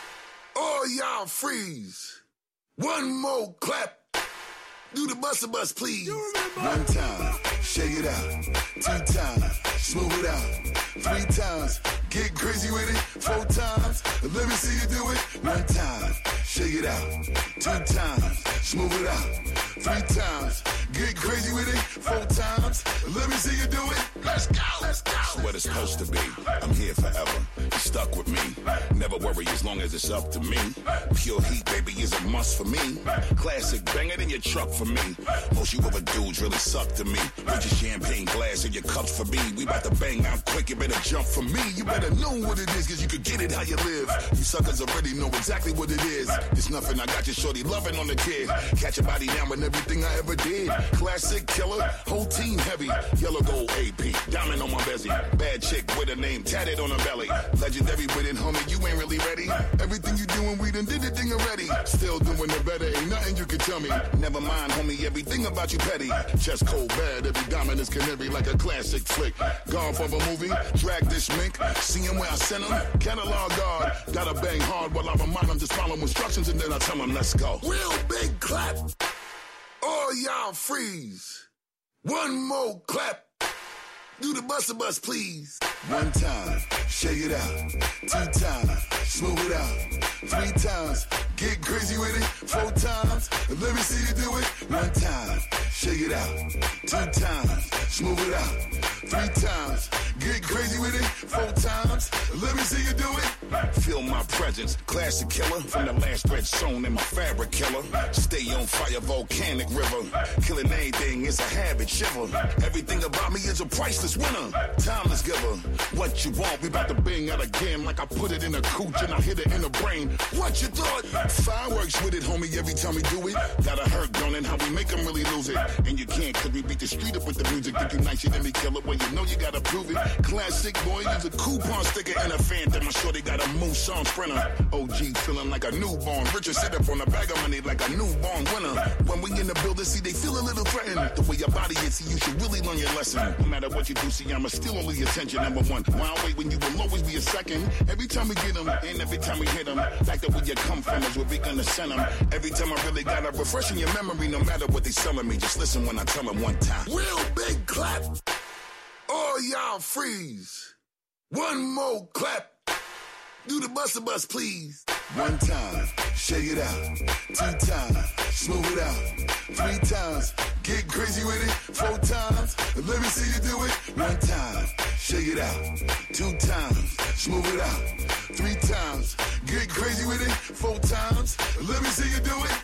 All y'all freeze. One more clap. Do the Buster Bus, please. One time, shake it out. 2 times, smooth it out. 3 times, get crazy with it. 4 times, let me see you do it. 1 time, shake it out. 2 times, smooth it out. 3 times, get crazy with it. 4 times, let me see you do it. Let's go, let's go. It's what it's supposed to be. I'm here forever. You're stuck with me. Never worry as long as it's up to me. Pure heat, baby, is a must for me. Classic, bang it in your truck for me. Most you other dudes really suck to me. Put your champagne glass in your cups for me. We about to bang out quick, you better jump for me. You better know what it is, cause you could get it how you live. You suckers already know exactly what it is. There's nothing, I got your shorty loving on the kid. Catch your body down with everything I ever did. Classic killer, whole team heavy. Yellow gold AP, diamond on my bezel. Bad chick with a name tatted on her belly. Legendary with it, homie, you ain't really ready. Everything you doing, we done did the thing already. Still doing it better, ain't nothing you can tell me. Never mind, homie, everything about you petty. Just cold bad, every diamond is canary like a classic flick. Gone from a movie, drag this mink. See him where I sent him, catalog guard. Gotta bang hard while I remind him, just follow instructions and then I tell him, let's go. Real big clap. All y'all freeze. One more clap. Do the Buster Bus, please. 1 time, shake it out. 2 times, smooth it out. 3 times, get crazy with it. 4 times, let me see you do it. 1 time, shake it out. 2 times, smooth it out. 3 times, get crazy with it. 4 times, let me see you do it. Feel my presence, classic killer. From the last thread sewn in my fabric killer. Stay on fire, volcanic river. Killing anything is a habit, shiver. Everything about me is a priceless winner. Timeless giver. What you want, we about to bang out again. Like I put it in a cooch and I hit it in the brain. What you thought? Fireworks with it, homie, every time we do it. Gotta hurt, don't it? How we make them really lose it. And you can't, cause we beat the street up with the music. Think you nice, you let me kill it. Well, you know you gotta prove it. Classic boy, use a coupon sticker and a phantom. I'm sure they got a moose on sprinter. OG feeling like a newborn. Richard sit up on a bag of money like a newborn winner. When we in the building, see, they feel a little threatened. The way your body is, see, you should really learn your lesson. No matter what you do, see, I'ma still only attention. Number 1, why I wait when you will always be a second. Every time we get them, and every time we hit them, like the way you come from is where we gonna send them. Every time I really gotta refresh in your memory, no matter what they selling me. Just listen when I tell them 1 time. Real big clap. All y'all freeze. 1 more clap. Do the Buster Bus, please. 1 time, shake it out. 2 times, smooth it out. 3 times, get crazy with it. 4 times, let me see you do it. 1 time, shake it out. 2 times, smooth it out. 3 times, get crazy with it. 4 times, let me see you do it.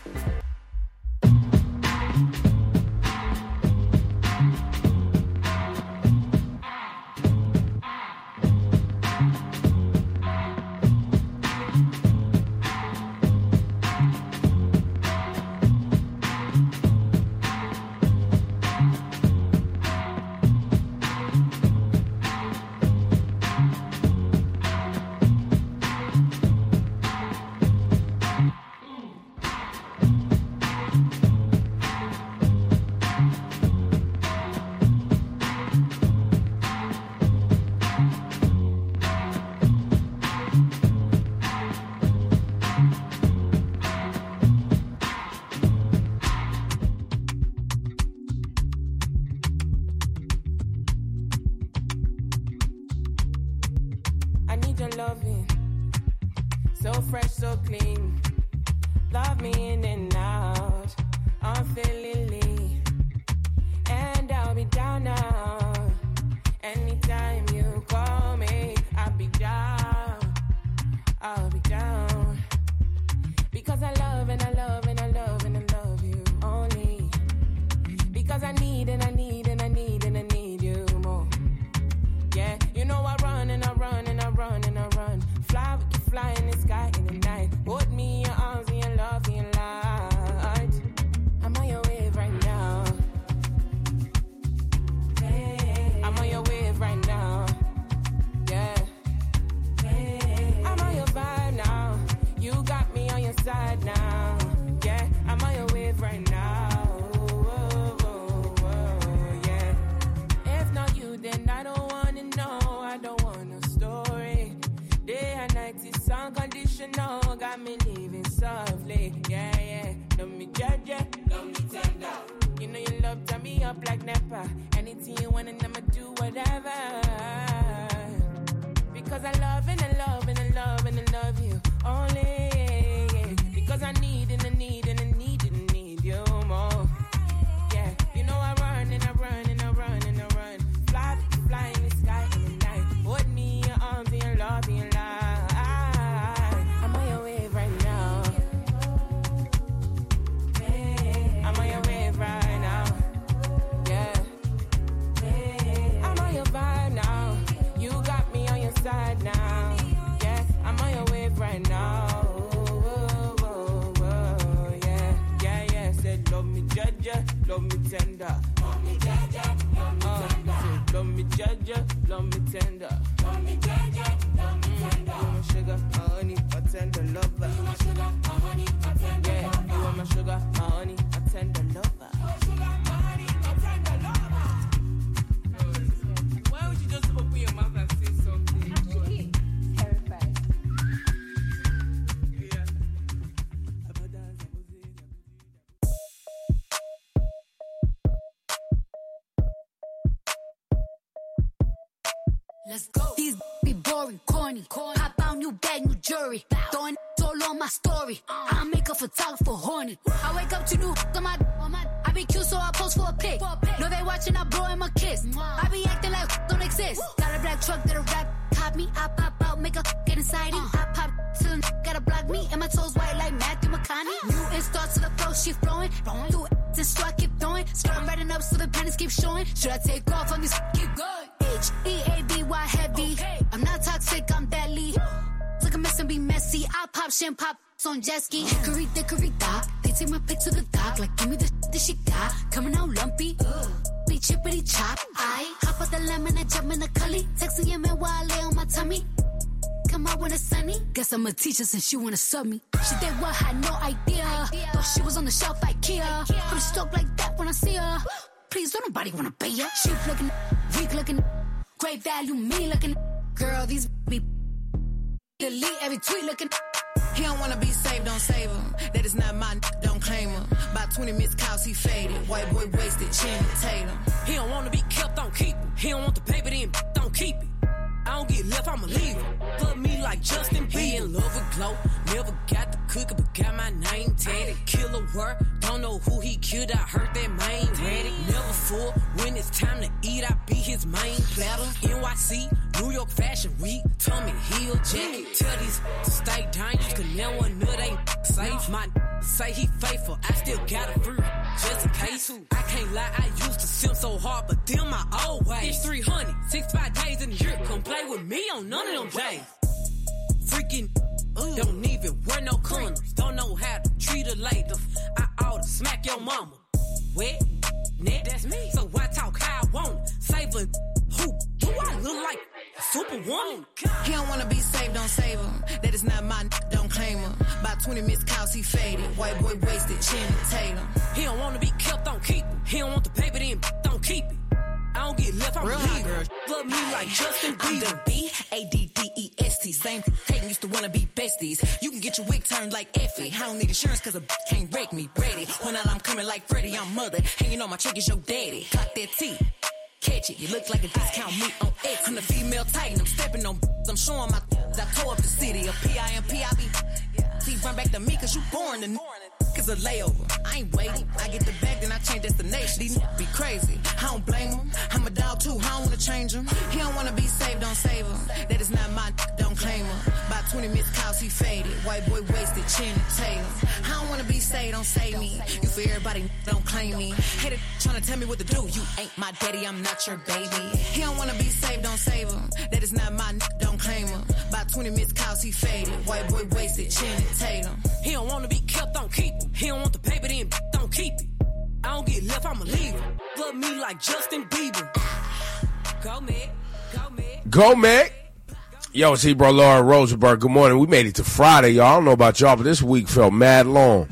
need your loving. So fresh, so clean. Love me in and out, unfailingly. And I'll be down now. Anytime you call me, I'll be down. I'll be down. Because I love and I love and I love and I love you only. Because I need and I need and I need and I need you more. Yeah, you know I run and I run and I run and I run. Fly, we can fly in the sky in the night. Hold me in your arms and your love and your light. I'm on your wave right now. Hey, I'm on your wave right now. Yeah. Hey, I'm on your vibe now. You got me on your side now. Yeah, I'm on your wave right now. Whoa, whoa, whoa, yeah. If not you, then I don't wanna know. I don't want no story. Day and night is unconditional. Got me living softly. Yeah, yeah. Don't me judge, don't me tender. You know your love turn me up like Nepa. Anything you want and I'ma do whatever. Because I love and I love and I love and I love you only. Because I need and I need and I need and I need you more. Yeah, you know I run and I run and I run and I run. Fly, fly in the sky in the night. Hold me in your arms and your love and your light. I'm on your wave right now. I'm on your wave right now. Yeah. I'm on your vibe now. You got me on your side now. Yeah, I'm on your wave right now. Whoa, whoa, whoa, yeah. Yeah, yeah. Said love me judge, love me tender. Love me judge, love me tender. Love me judge, love me tender. Love me judge, love me tender. You my sugar, my honey, my tender lover. You my sugar, my honey, my tender lover. Yeah, you are my sugar, my honey, my tender lover. My sugar, my honey, my tender lover. Why would you just open your mouth and say something? Actually, terrified. Yeah. Let's go. These be boring, corny. Pop out new bag, new jury. Throwing all on my story. I make a photographer horny. I wake up to new on my. I be cute, so I post for a pic. No, they watching, I blow him a kiss. I be acting like don't exist. Got a black truck that'll rap, cop me. I pop out, make a get inside it. I pop to the gotta block me, and my toes white like Matthew McConaughey. New install to the flow, she flowing. Through and so I keep throwing. Scrolling right up so the pennies keep showing. Should I take off on this? Keep going. H-E-A-B-Y heavy. Okay. I'm not toxic, I'm deadly. Look a mess and be messy. I pop shin pop on jet ski. Hickory dickory dock. They take my pic to the dock. Like give me the that she got. Coming out lumpy. Be chippity chop. I hop out the lemon and jump in the cully. Texting your man while I lay on my tummy. Come out when it's sunny. Guess I'm a teacher since she wanna sub me. She did what, had no idea. Thought she was on the shelf IKEA. I'm stoked like that when I see her. Please don't nobody wanna pay her. She looking, weak looking, great value, me looking. Girl, these be delete every tweet looking. He don't wanna be saved, don't save him. That is not my don't claim him. About 20 missed calls, he faded. White boy wasted, Channing Tatum. He don't wanna be kept, don't keep him. He don't want the paper, then don't keep it. I don't get left, I'ma leave him. Fuck me like Justin Bieber. Be in love with Glow. Never got the cookie, but got my name tatted. Killer work, don't know who he killed. I heard that main ready. Never full. When it's time to eat, I be his main platter. NYC, New York Fashion Week. Tommy Hill jacket. Tell these to stay dangerous, cause never know they safe. My say he faithful, I still got a fruit. Just in case. I can't lie, I used to simp so hard, but them my old ways. It's 365 days in a year. Come play with me on none of them days. Freaking don't even wear no condoms. Don't know how to treat a lady. I ought to smack your mama. Wet, net, that's me. So I talk how I want it. Save a who? Do I look like a superwoman? He don't wanna be saved, don't save him. That is not my don't claim him. About 20 missed calls, he faded. White boy wasted, Channing Tatum. He don't wanna be kept, don't keep him. He don't want the paper, then don't keep it. I don't get left, I'm leaving. Love me like Justin Bieber. I'm the B-A-D-D-E-S-T. Same Tatum used to wanna be besties. You can get your wig turned like Effie. I don't need insurance cause a can't wreck me. Ready. When I'm coming like Freddie, I'm mother. Hanging on my trick is your daddy. Clock that T. Catch it. You look like a discount meat on X. I'm the female Titan. I'm stepping on. I'm showing my I tore up the city. A PIMP, I be. See, run back to me, cause you born to cause a layover. I ain't waiting. I get the bag, then I change destination. These be crazy. I don't blame him. I'm a dog too. I don't wanna change him. He don't wanna be saved, don't save him. That is not my don't claim him. By 20 missed calls, he faded. White boy wasted, chin and tail. I don't wanna be saved, don't save me. You for everybody, don't claim me. Hater trying to tell me what to do. You ain't my daddy, I'm not your baby. He don't wanna be saved, don't save him. That is not my don't claim him. By 20 missed calls, he faded. White boy wasted, chin and tail. He don't wanna be kept, don't keep him. He don't want the paper, then don't keep it. I don't get left, I'ma leave him. Love me like Justin Bieber. Go, Mick. Go, Mick. Go, Mick. Yo, it's Ebro, Laura Rosenberg. Good morning. We made it to Friday, y'all. I don't know about y'all, but this week felt mad long.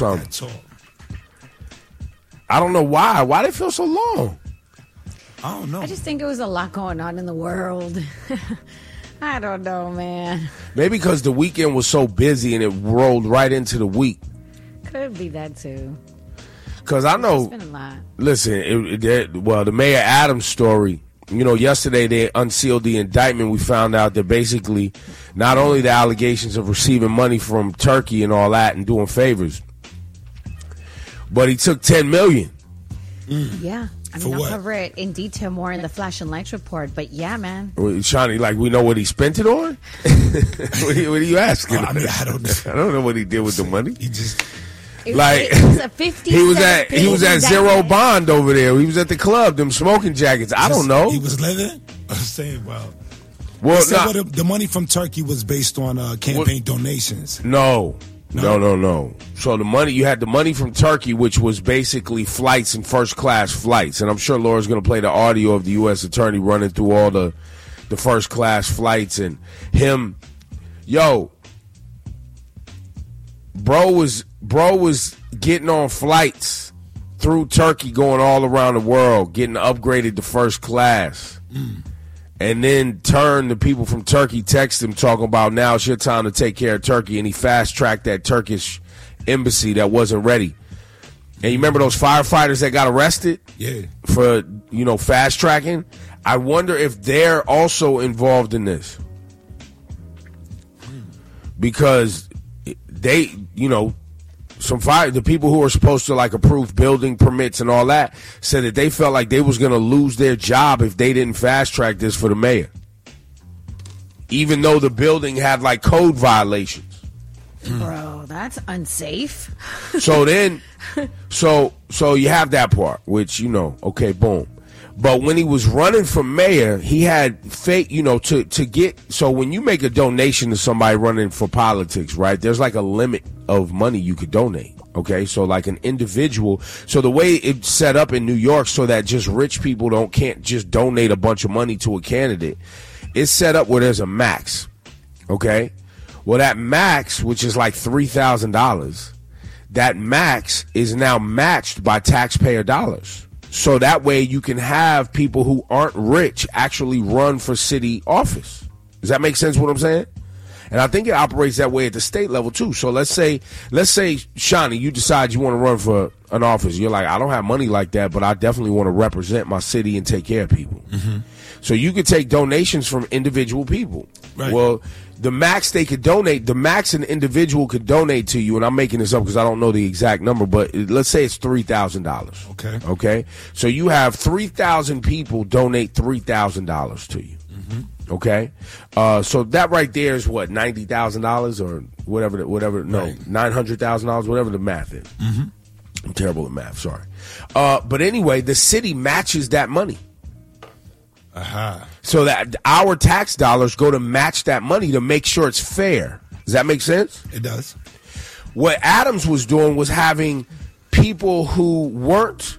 I don't know why. Why did it feel so long? I don't know. I just think it was a lot going on in the world. I don't know, man. Maybe because the weekend was so busy and it rolled right into the week. Could be that too. Because I know, it's been a lot. Listen, the Mayor Adams story, you know, yesterday they unsealed the indictment. We found out that basically not only the allegations of receiving money from Turkey and all that and doing favors, but he took $10 million. Yeah. I mean, I'll cover it in detail more in the Flash and Lights report, but yeah, man. Shawnee, like, we know what he spent it on? What are you asking? I mean, I don't know. I don't know what he did with the money. He just... It was a 50 he was at Zero Bond over there. He was at the club, them smoking jackets. I don't know. He was living? I'm saying, well, the money from Turkey was based on campaign donations. No. So you had the money from Turkey, which was basically flights and first class flights. And I'm sure Laura's going to play the audio of the U.S. attorney running through all the first class flights and him. Yo, bro was getting on flights through Turkey, going all around the world, getting upgraded to first class. And then the people from Turkey text him talking about, now it's your time to take care of Turkey. And he fast-tracked that Turkish embassy that wasn't ready. And you remember those firefighters that got arrested? Yeah. For, fast-tracking? I wonder if they're also involved in this. Because they, the people who are supposed to approve building permits and all that said that they felt like they was going to lose their job if they didn't fast track this for the mayor. Even though the building had code violations. Bro, that's unsafe. So then, so you have that part, which, okay, boom. But when he was running for mayor, he had fake, to get. So when you make a donation to somebody running for politics, right, there's a limit of money you could donate. Okay, so an individual. So the way it's set up in New York, so that just rich people can't just donate a bunch of money to a candidate. It's set up where there's a max. Okay, well that max, which is $3,000, that max is now matched by taxpayer dollars. So that way you can have people who aren't rich actually run for city office. Does that make sense what I'm saying? And I think it operates that way at the state level too. So let's say, Shawnee, you decide you want to run for an office. You're like, I don't have money like that, but I definitely want to represent my city and take care of people. Mm-hmm. So you could take donations from individual people. Right. Well, the max an individual could donate to you, and I'm making this up because I don't know the exact number, but let's say it's $3,000. Okay. Okay. So you have 3,000 people donate $3,000 to you. Mm-hmm. Okay. So that right there is what, $90,000 or whatever. No, right. $900,000, whatever the math is. Mm-hmm. I'm terrible at math. Sorry. But anyway, the city matches that money. Uh-huh. So that our tax dollars go to match that money to make sure it's fair. Does that make sense? It does. What Adams was doing was having people who weren't,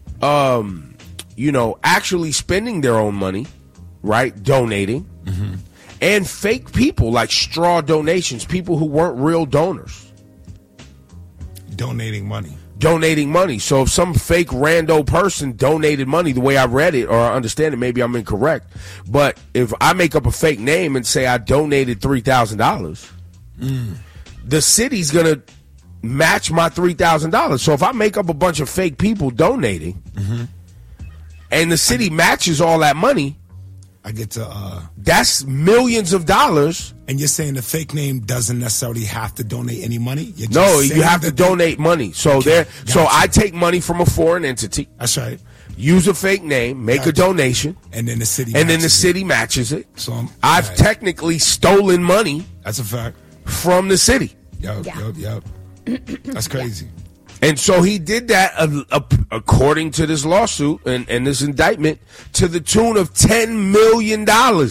actually spending their own money, right, donating, mm-hmm. and fake people like straw donations, people who weren't real donors. Donating money. So if some fake rando person donated money, the way I read it or I understand it, maybe I'm incorrect, but if I make up a fake name and say I donated $3,000, the city's going to match my $3,000. So if I make up a bunch of fake people donating, mm-hmm. and the city matches all that money, I get to. That's millions of dollars. And you're saying the fake name doesn't necessarily have to donate any money? No, you have to donate money. So I take money from a foreign entity. That's right. Use a fake name, make a donation, and then the city matches it. So I've technically stolen money. That's a fact. From the city. Yep. That's crazy. And so he did that, according to this lawsuit and this indictment, to the tune of $10 million.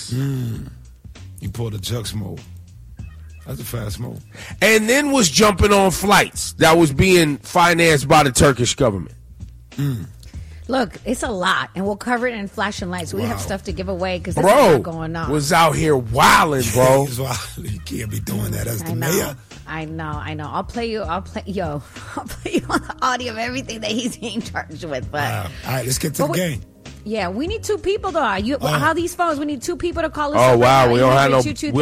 He pulled a Jux move. That's a fast move. And then was jumping on flights that was being financed by the Turkish government. Look, it's a lot, and we'll cover it in Flashing Lights. We have stuff to give away because there's a lot going on. Was out here wilding, bro. You can't be doing that as the mayor. I know. I'll play you on the audio of everything that he's being charged with. But all right, let's get to the game. Yeah, we need 2 people though. How these phones? We need 2 people to call us. Oh wow, we don't have no people.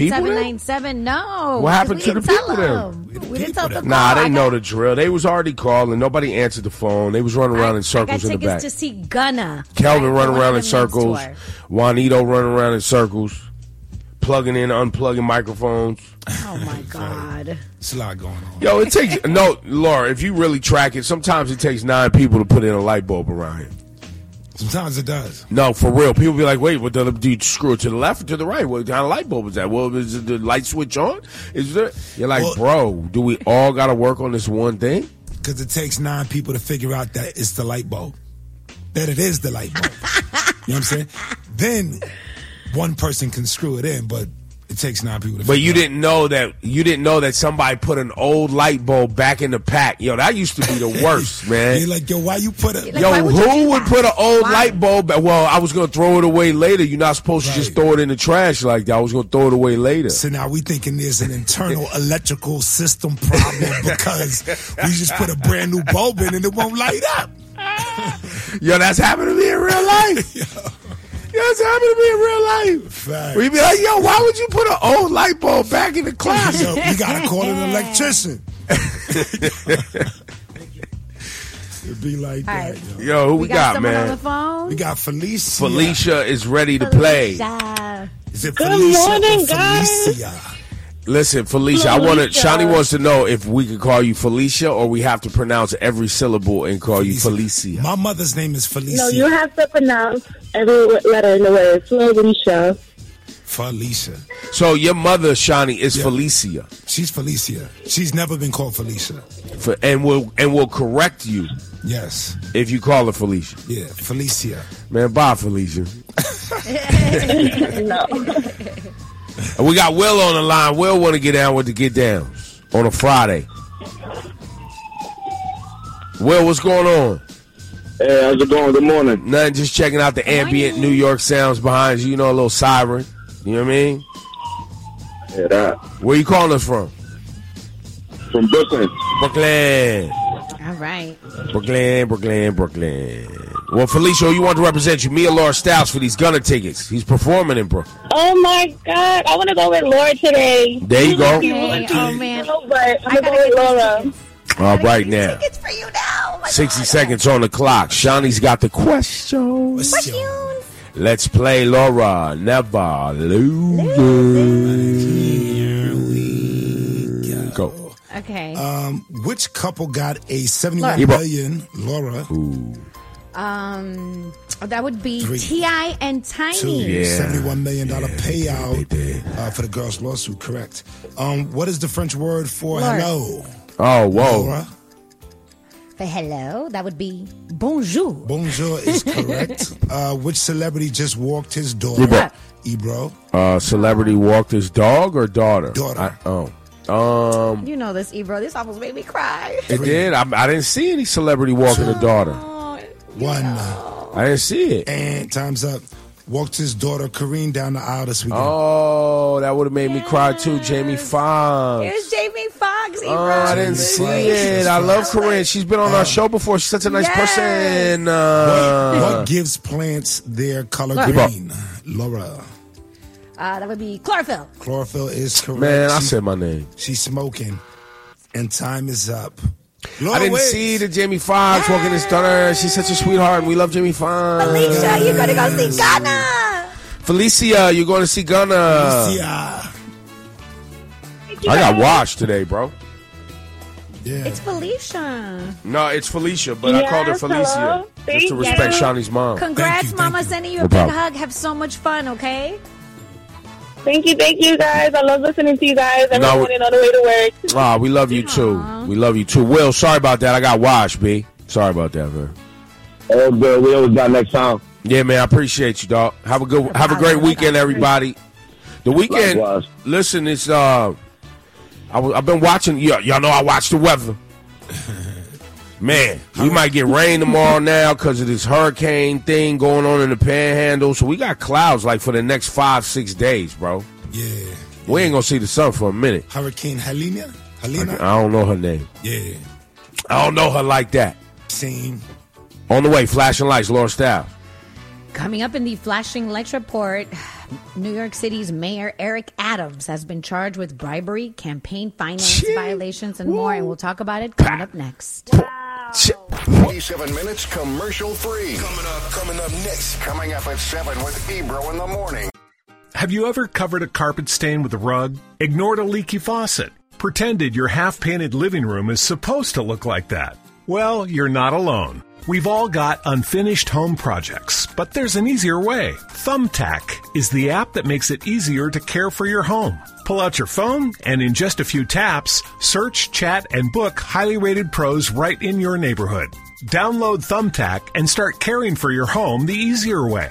No. What happened to the people there? We didn't tell them. Nah, they know the drill. They was already calling. Nobody answered the phone. They was running around in circles in the back. I got tickets to see Gunna. Kelvin running around in circles. Juanito running around in circles. Plugging in, unplugging microphones. Oh my God. It's a lot going on. Yo, it takes Laura, if you really track it, sometimes it takes 9 people to put in a light bulb around here. Sometimes it does. No, for real. People be like, wait, what do you screw it to the left or to the right? What kind of light bulb is that? Well, is the light switch on? Is there? You're like, bro, do we all got to work on this one thing? Because it takes 9 people to figure out that it's the light bulb. That it is the light bulb. You know what I'm saying? Then one person can screw it in, but it takes 9 people to But figure you it out. didn't know that somebody put an old light bulb back in the pack. Yo, that used to be the worst, man. You're like, yo, why you put it? Who would put an old light bulb back? Well, I was going to throw it away later. You're not supposed to just throw it in the trash like that. I was going to throw it away later. So now we thinking there's an internal electrical system problem because we just put a brand new bulb in and it won't light up. Yo, that's happened to me in real life. Yo, it's happened to me in real life. Fact. We'd be like, yo, why would you put an old light bulb back in the closet? Yo, we got to call an electrician. It'd be like that. Yo, who we got, someone man? On the phone? We got Felicia. Felicia is ready to play. Is it Good Felicia morning, or Felicia? Listen, Felicia, Shani wants to know if we can call you Felicia or we have to pronounce every syllable and call you Felicia. My mother's name is Felicia. No, you have to pronounce every letter in the word. Felicia. Felicia. So your mother, Shani, is Felicia. She's Felicia. She's never been called Felicia. And will correct you. Yes. If you call her Felicia. Yeah, Felicia. Man, bye, Felicia. No. We got Will on the line. Will want to get down with the get downs on a Friday. Will, what's going on? Hey, how's it going? Good morning. Nothing, just checking out the ambient New York sounds behind you. You know, a little siren. You know what I mean? Yeah, that. Where you calling us from? From Brooklyn. Brooklyn. All right. Brooklyn. Well, Felicia, you want to represent you, me or Laura Styles for these Gunna tickets. He's performing in Brooklyn. Oh, my God. I want to go with Laura today. There you go. Okay. Oh, man. But I'm going to go with Laura. All right, now. Tickets for you now. 60 seconds on the clock. Shawnee's got the question. Let's play Laura. Never lose. Go. Okay. Which couple got a $71 million, Laura? That would be T.I. and Tiny. $71 million payout for the girl's lawsuit, correct. What is the French word for Laura. hello? Oh, whoa. Laura? For hello, that would be bonjour. Bonjour is correct. Which celebrity just walked his daughter? Ebro. Celebrity walked his dog or daughter? Daughter. You know this, Ebro. This almost made me cry. It did. I didn't see any celebrity walking a daughter. One. I didn't see it. And time's up. Walked his daughter, Kareen, down the aisle this weekend. Oh, that would have made me cry too. Jamie Foxx. Here's Jamie Foxx, Ebro. Oh, I didn't see it. I love Corinne. She's been on our show before. She's such a nice person. What gives plants their color green? Laura. That would be chlorophyll. Chlorophyll is correct. Man, I said my name. She's smoking. And time is up. I didn't see the Jamie Foxx walking his daughter. She's such a sweetheart, and we love Jamie Foxx. Felicia, you're going to go see Ghana. Felicia, you're going to see Gunna. Felicia. I got washed today, bro. Yeah. It's Felicia. No, it's Felicia, but I called her Felicia just to respect Shawnee's mom. Congrats, Mama. Sending you a big hug. Have so much fun, okay? Thank you, guys. I love listening to you guys every morning on the way to work. We love you too. We love you too. Will, sorry about that. I got washed, B. Sorry about that, man. Oh, good. We always got next time. Yeah, man. I appreciate you, dog. Have a great weekend, everybody. The weekend. Likewise. Listen, it's I've been watching. Y'all know I watch the weather. Man, we might get rain tomorrow now because of this hurricane thing going on in the Panhandle. So we got clouds like for the next 5-6 days, bro. Yeah. We ain't gonna see the sun for a minute. Hurricane Helena? I don't know her name. Yeah. I don't know her like that. Same. On the way, flashing lights, Laura Style. Coming up in the Flashing Lights report, New York City's Mayor Eric Adams has been charged with bribery, campaign finance violations, and more. And we'll talk about it coming up next. 27 minutes commercial free. Coming up next. Coming up at 7 with Ebro in the morning. Have you ever covered a carpet stain with a rug? Ignored a leaky faucet? Pretended your half-painted living room is supposed to look like that? Well, you're not alone. We've all got unfinished home projects, but there's an easier way. Thumbtack is the app that makes it easier to care for your home. Pull out your phone, and in just a few taps, search, chat, and book highly rated pros right in your neighborhood. Download Thumbtack and start caring for your home the easier way.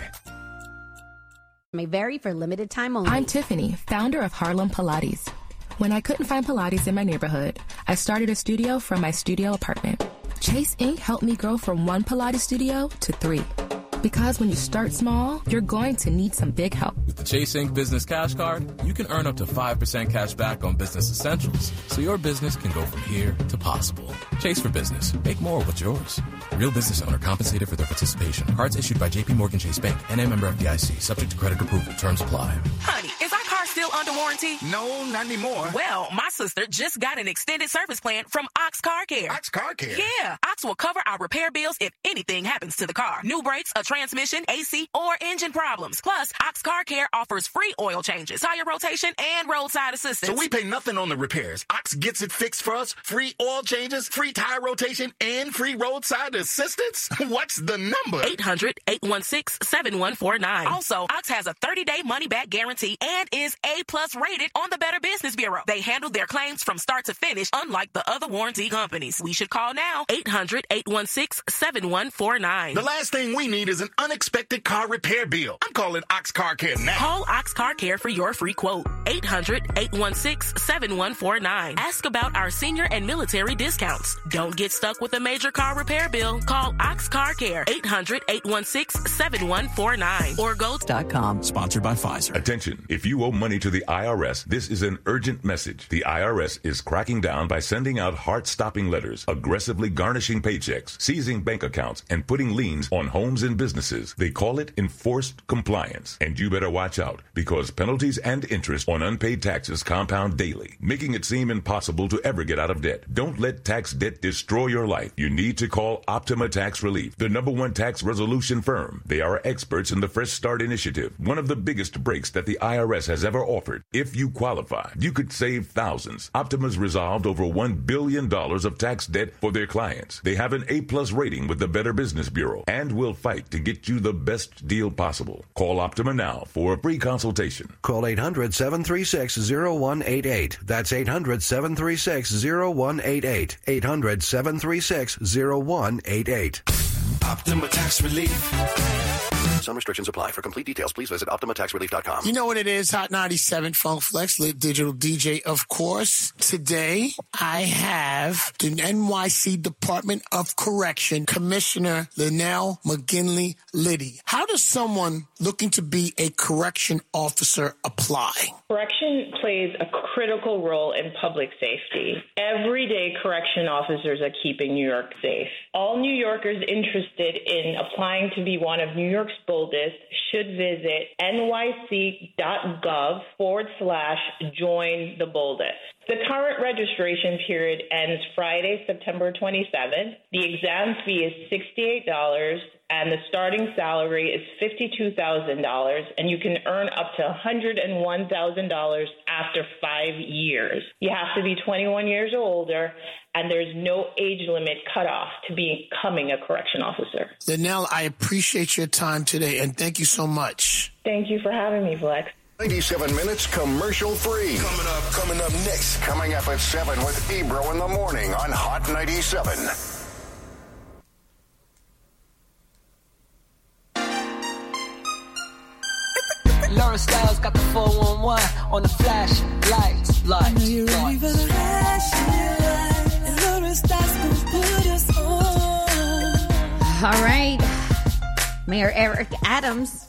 May vary for limited time only. I'm Tiffany, founder of Harlem Pilates. When I couldn't find Pilates in my neighborhood, I started a studio from my studio apartment. Chase Inc. helped me grow from 1 Pilates studio to 3. Because when you start small, you're going to need some big help. With the Chase Inc. Business Cash Card, you can earn up to 5% cash back on business essentials, so your business can go from here to possible. Chase for business. Make more what's yours. Real business owner compensated for their participation. Cards issued by JP Morgan Chase Bank. NA member FDIC. Subject to credit approval. Terms apply. Honey, is our car still under warranty? No, not anymore. Well, my sister just got an extended service plan from Ox Car Care. Ox Car Care? Yeah. Ox will cover our repair bills if anything happens to the car. New brakes, a transmission, AC, or engine problems. Plus, Ox Car Care offers free oil changes, tire rotation, and roadside assistance. So we pay nothing on the repairs. Ox gets it fixed for us. Free oil changes, free tire rotation, and free roadside assistance? What's the number? 800-816-7149. Also, Ox has a 30-day money-back guarantee and is A+ rated on the Better Business Bureau. They handle their claims from start to finish, unlike the other warranty companies. We should call now. 800-816-7149. The last thing we need is an unexpected car repair bill. I'm calling Ox Car Care now. Call Ox Car Care for your free quote. 800-816-7149. Ask about our senior and military discounts. Don't get stuck with a major car repair bill. Call Ox Car Care. 800-816-7149 or go.com. Sponsored by Pfizer. Attention. If you owe money to the IRS, this is an urgent message. The IRS is cracking down by sending out heart-stopping letters, aggressively garnishing paychecks, seizing bank accounts, and putting liens on homes and businesses. They call it enforced compliance. And you better watch out, because penalties and interest on unpaid taxes compound daily, making it seem impossible to ever get out of debt. Don't let tax debt destroy your life. You need to call Optima Tax Relief, the #1 tax resolution firm. They are experts in the Fresh Start Initiative, one of the biggest breaks that the IRS has ever offered. If you qualify, you could save thousands. Optima's resolved over $1 billion of tax debt for their clients. They have an A+ rating with the Better Business Bureau and will fight to get you the best deal possible. Call Optima now for a free consultation. Call 800-736-0188. That's 800-736-0188. 800-736-0188. Optima Tax Relief. Some restrictions apply. For complete details, please visit OptimaTaxRelief.com. You know what it is, Hot 97, Funk Flex, Lit Digital DJ, of course. Today, I have the NYC Department of Correction Commissioner Linnell McGinley Liddy. How does someone looking to be a correction officer apply? Correction plays a critical role in public safety. Every day, correction officers are keeping New York safe. All New Yorkers interested in applying to be one of New York's boldest should visit nyc.gov/join the boldest. The current registration period ends Friday, September 27th. The exam fee is $68, and the starting salary is $52,000, and you can earn up to $101,000 after 5 years. You have to be 21 years or older, and there's no age limit cutoff to becoming a correction officer. Linnell, I appreciate your time today, and thank you so much. Thank you for having me, Flex. 97 minutes commercial free. Coming up next. Coming up at 7 with Ebro in the morning on Hot 97. Laura Styles got the 411 on the flash lights. I know you're ready for the flashing lights. And Laura Styles gonna put us on. All right. Mayor Eric Adams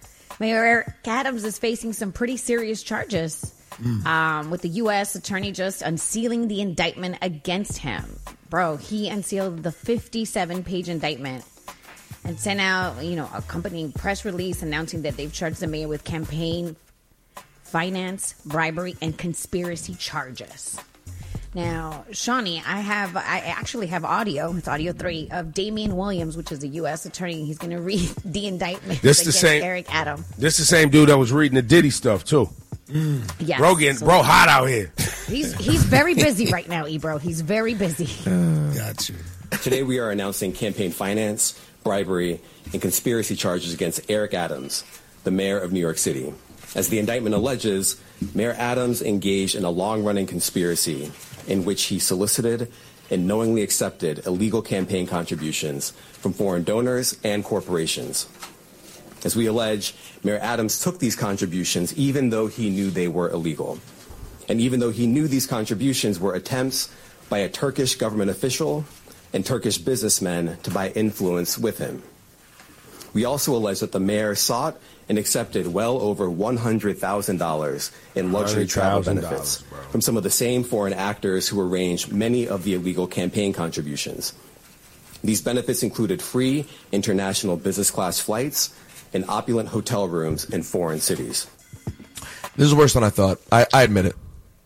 is facing some pretty serious charges with the U.S. attorney just unsealing the indictment against him. Bro, he unsealed the 57-page indictment and sent out, accompanying press release announcing that they've charged the mayor with campaign finance, bribery, and conspiracy charges. Now, Shawnee, I actually have audio. It's audio 3 of Damian Williams, which is the U.S. attorney. He's going to read the indictment against Eric Adams. This the same dude that was reading the Diddy stuff too. Yes. Bro, hot out here. He's very busy right now, Ebro. He's very busy. Got you. Today we are announcing campaign finance, bribery, and conspiracy charges against Eric Adams, the mayor of New York City. As the indictment alleges, Mayor Adams engaged in a long-running conspiracy in which he solicited and knowingly accepted illegal campaign contributions from foreign donors and corporations. As we allege, Mayor Adams took these contributions even though he knew they were illegal, and even though he knew these contributions were attempts by a Turkish government official and Turkish businessmen to buy influence with him. We also allege that the mayor sought and accepted well over $100,000 in luxury travel benefits from some of the same foreign actors who arranged many of the illegal campaign contributions. These benefits included free international business class flights and opulent hotel rooms in foreign cities. This is worse than I thought. I admit it.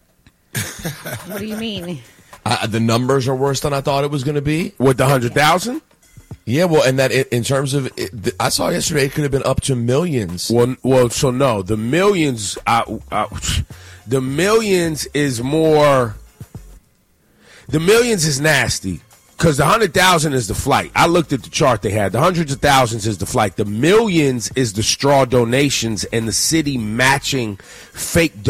What do you mean? The numbers are worse than I thought it was going to be. With the 100,000? Yeah, well, and that in terms of, I saw yesterday it could have been up to millions. Well, so no, the millions, the millions is more. The millions is nasty because the 100,000 is the flight. I looked at the chart they had. The hundreds of thousands is the flight. The millions is the straw donations and the city matching fake donations.